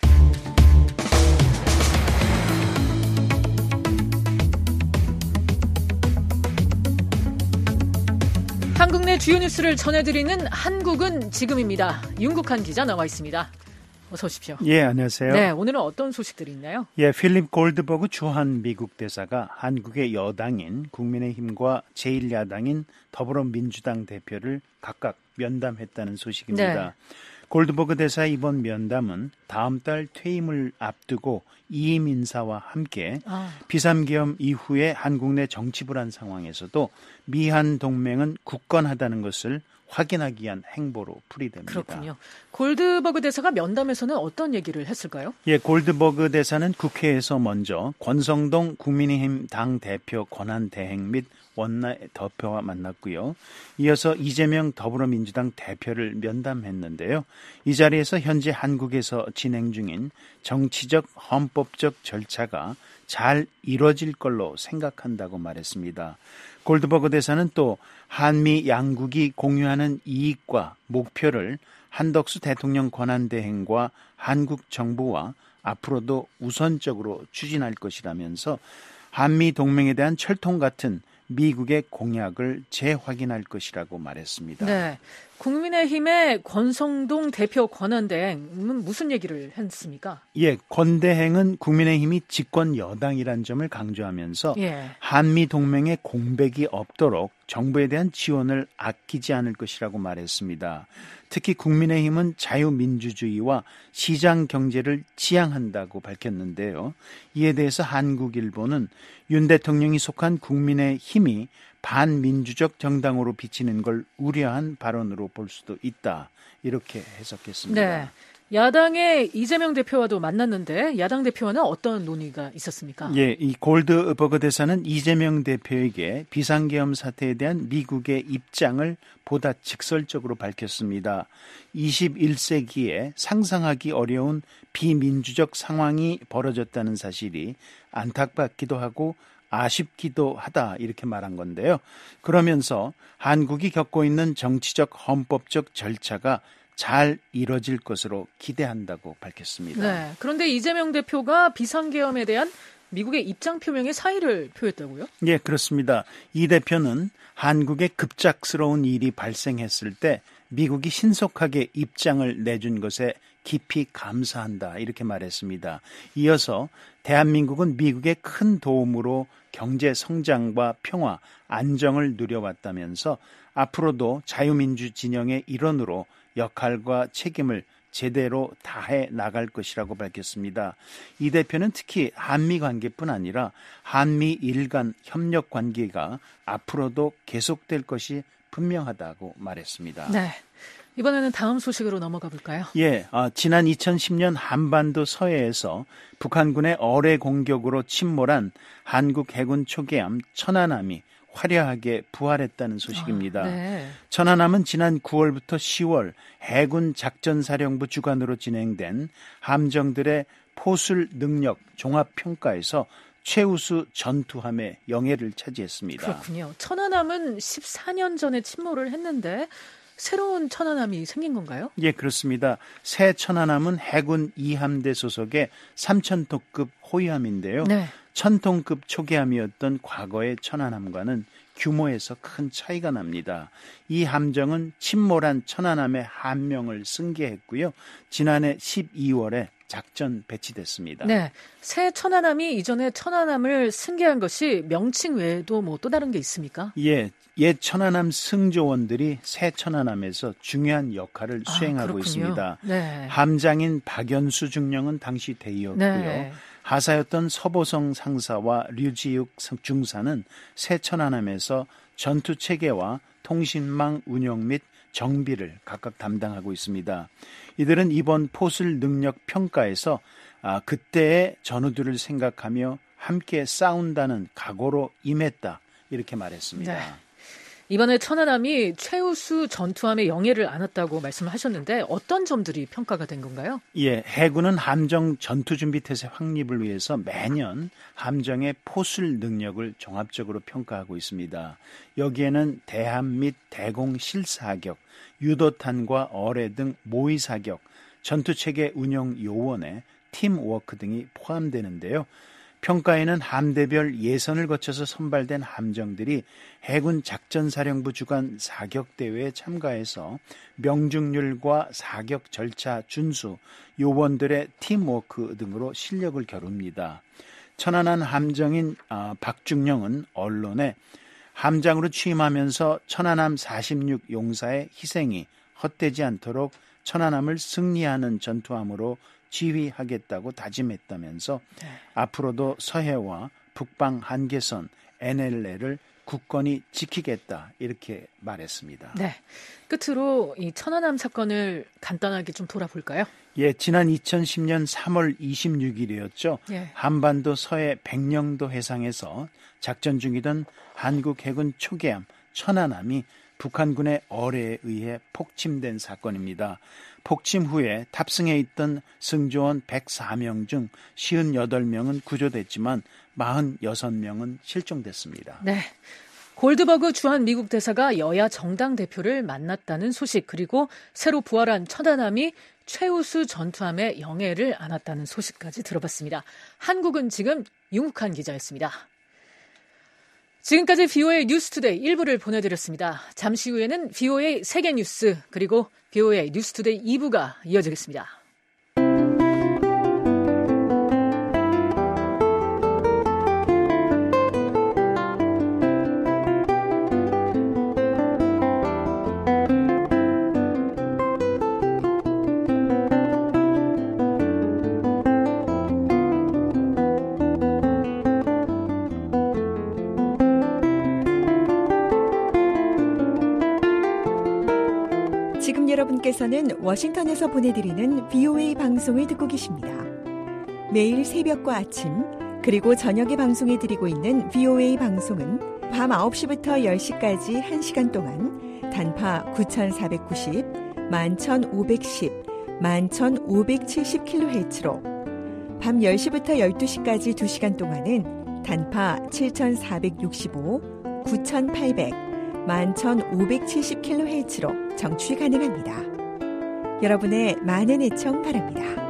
한국 내 주요 뉴스를 전해드리는 한국은 지금입니다. 윤국한 기자 나와 있습니다. 어서 오십시오. 예, 안녕하세요. 네, 오늘은 어떤 소식들이 있나요? 예, 필립 골드버그 주한 미국 대사가 한국의 여당인 국민의힘과 제일 야당인 더불어민주당 대표를 각각 면담했다는 소식입니다. 네. 골드버그 대사의 이번 면담은 다음 달 퇴임을 앞두고 이임 인사와 함께 아. 비삼 기염 이후에 한국 내 정치 불안 상황에서도 미한 동맹은 굳건하다는 것을 확인하기 위한 행보로 풀이됩니다. 그렇군요. 골드버그 대사가 면담에서는 어떤 얘기를 했을까요? 예, 골드버그 대사는 국회에서 먼저 권성동 국민의힘 당 대표 권한 대행 및 원내 대표와 만났고요. 이어서 이재명 더불어민주당 대표를 면담했는데요. 이 자리에서 현재 한국에서 진행 중인 정치적 헌법적 절차가 잘 이뤄질 걸로 생각한다고 말했습니다. 골드버그 대사는 또 한미 양국이 공유하는 이익과 목표를 한덕수 대통령 권한대행과 한국 정부와 앞으로도 우선적으로 추진할 것이라면서 한미 동맹에 대한 철통 같은 미국의 공약을 재확인할 것이라고 말했습니다. 네, 국민의힘의 권성동 대표 권한대행은 무슨 얘기를 했습니까? 예, 권대행은 국민의힘이 집권 여당이란 점을 강조하면서 예. 한미 동맹에 공백이 없도록 정부에 대한 지원을 아끼지 않을 것이라고 말했습니다. 특히 국민의힘은 자유민주주의와 시장 경제를 지향한다고 밝혔는데요. 이에 대해서 한국일보는 윤 대통령이 속한 국민의힘이 반민주적 정당으로 비치는 걸 우려한 발언으로 볼 수도 있다. 이렇게 해석했습니다. 네. 야당의 이재명 대표와도 만났는데 야당 대표와는 어떤 논의가 있었습니까? 예, 이 골드버거 대사는 이재명 대표에게 비상계엄 사태에 대한 미국의 입장을 보다 직설적으로 밝혔습니다. 이십일 세기에 상상하기 어려운 비민주적 상황이 벌어졌다는 사실이 안타깝기도 하고 아쉽기도 하다 이렇게 말한 건데요. 그러면서 한국이 겪고 있는 정치적 헌법적 절차가 잘 이뤄질 것으로 기대한다고 밝혔습니다. 네, 그런데 이재명 대표가 비상계엄에 대한 미국의 입장 표명에 사의를 표했다고요? 예, 그렇습니다. 이 대표는 한국에 급작스러운 일이 발생했을 때 미국이 신속하게 입장을 내준 것에 깊이 감사한다 이렇게 말했습니다. 이어서 대한민국은 미국의 큰 도움으로 경제 성장과 평화, 안정을 누려왔다면서 앞으로도 자유민주 진영의 일원으로 역할과 책임을 제대로 다해 나갈 것이라고 밝혔습니다. 이 대표는 특히 한미 관계뿐 아니라 한미일 간 협력 관계가 앞으로도 계속될 것이 분명하다고 말했습니다. 네. 이번에는 다음 소식으로 넘어가 볼까요? 예, 어, 지난 이천십 년 한반도 서해에서 북한군의 어뢰 공격으로 침몰한 한국 해군 초계함 천안함이 화려하게 부활했다는 소식입니다. 아, 네. 천안함은 지난 구월부터 시월 해군 작전사령부 주관으로 진행된 함정들의 포술 능력 종합평가에서 최우수 전투함의 영예를 차지했습니다. 그렇군요. 천안함은 십사 년 전에 침몰을 했는데 새로운 천안함이 생긴 건가요? 예, 그렇습니다. 새 천안함은 해군 이 함대 소속의 삼천 톤급 호위함인데요. 네. 천 톤급 초계함이었던 과거의 천안함과는 규모에서 큰 차이가 납니다. 이 함정은 침몰한 천안함의 한 명을 승계했고요. 지난해 십이월에 작전 배치됐습니다. 네, 새 천안함이 이전에 천안함을 승계한 것이 명칭 외에도 뭐 또 다른 게 있습니까? 예, 옛 천안함 승조원들이 새 천안함에서 중요한 역할을 아, 수행하고 그렇군요. 있습니다. 네. 함장인 박연수 중령은 당시 대위였고요. 네. 하사였던 서보성 상사와 류지욱 중사는 새 천안함에서 전투 체계와 통신망 운영 및 정비를 각각 담당하고 있습니다. 이들은 이번 포술 능력 평가에서 아, 그때의 전우들을 생각하며 함께 싸운다는 각오로 임했다 이렇게 말했습니다. 네. 이번에 천안함이 최우수 전투함의 영예를 안았다고 말씀하셨는데 어떤 점들이 평가가 된 건가요? 예, 해군은 함정 전투준비태세 확립을 위해서 매년 함정의 포술 능력을 종합적으로 평가하고 있습니다. 여기에는 대함 및 대공 실사격, 유도탄과 어뢰 등 모의사격, 전투체계 운영 요원의 팀워크 등이 포함되는데요. 평가에는 함대별 예선을 거쳐서 선발된 함정들이 해군 작전사령부 주관 사격대회에 참가해서 명중률과 사격 절차 준수, 요원들의 팀워크 등으로 실력을 겨룹니다. 천안함 함정인 박중령은 언론에 함장으로 취임하면서 천안함 사십육 용사의 희생이 헛되지 않도록 천안함을 승리하는 전투함으로 지휘하겠다고 다짐했다면서 네. 앞으로도 서해와 북방 한계선 엔엘엘을 굳건히 지키겠다 이렇게 말했습니다. 네, 끝으로 이 천안함 사건을 간단하게 좀 돌아볼까요? 예, 지난 이천십 년 삼월 이십육일이었죠. 예. 한반도 서해 백령도 해상에서 작전 중이던 한국 해군 초계함 천안함이 북한군의 어뢰에 의해 폭침된 사건입니다. 폭침 후에 탑승해 있던 승조원 백사 명 중 오십팔 명은 구조됐지만 사십육 명은 실종됐습니다. 네. 골드버그 주한 미국 대사가 여야 정당 대표를 만났다는 소식, 그리고 새로 부활한 천안함이 최우수 전투함의 영예를 안았다는 소식까지 들어봤습니다. 한국은 지금 윤국한 기자였습니다. 지금까지 비오에이 뉴스투데이 일 부를 보내드렸습니다. 잠시 후에는 비오에이 세계뉴스 그리고 비오에이 뉴스투데이 이 부가 이어지겠습니다. 여러분께서는 워싱턴에서 보내드리는 브이오에이 방송을 듣고 계십니다. 매일 새벽과 아침 그리고 저녁에 방송해드리고 있는 브이오에이 방송은 밤 아홉 시부터 열 시까지 한 시간 동안 단파 구천사백구십, 만 천오백십, 만 천오백칠십 킬로헤르츠로 밤 열 시부터 열두 시까지 두 시간 동안은 단파 칠천사백육십오, 구천팔백, 만 천오백칠십 킬로헤르츠로 정취 가능합니다. 여러분의 많은 애청 바랍니다.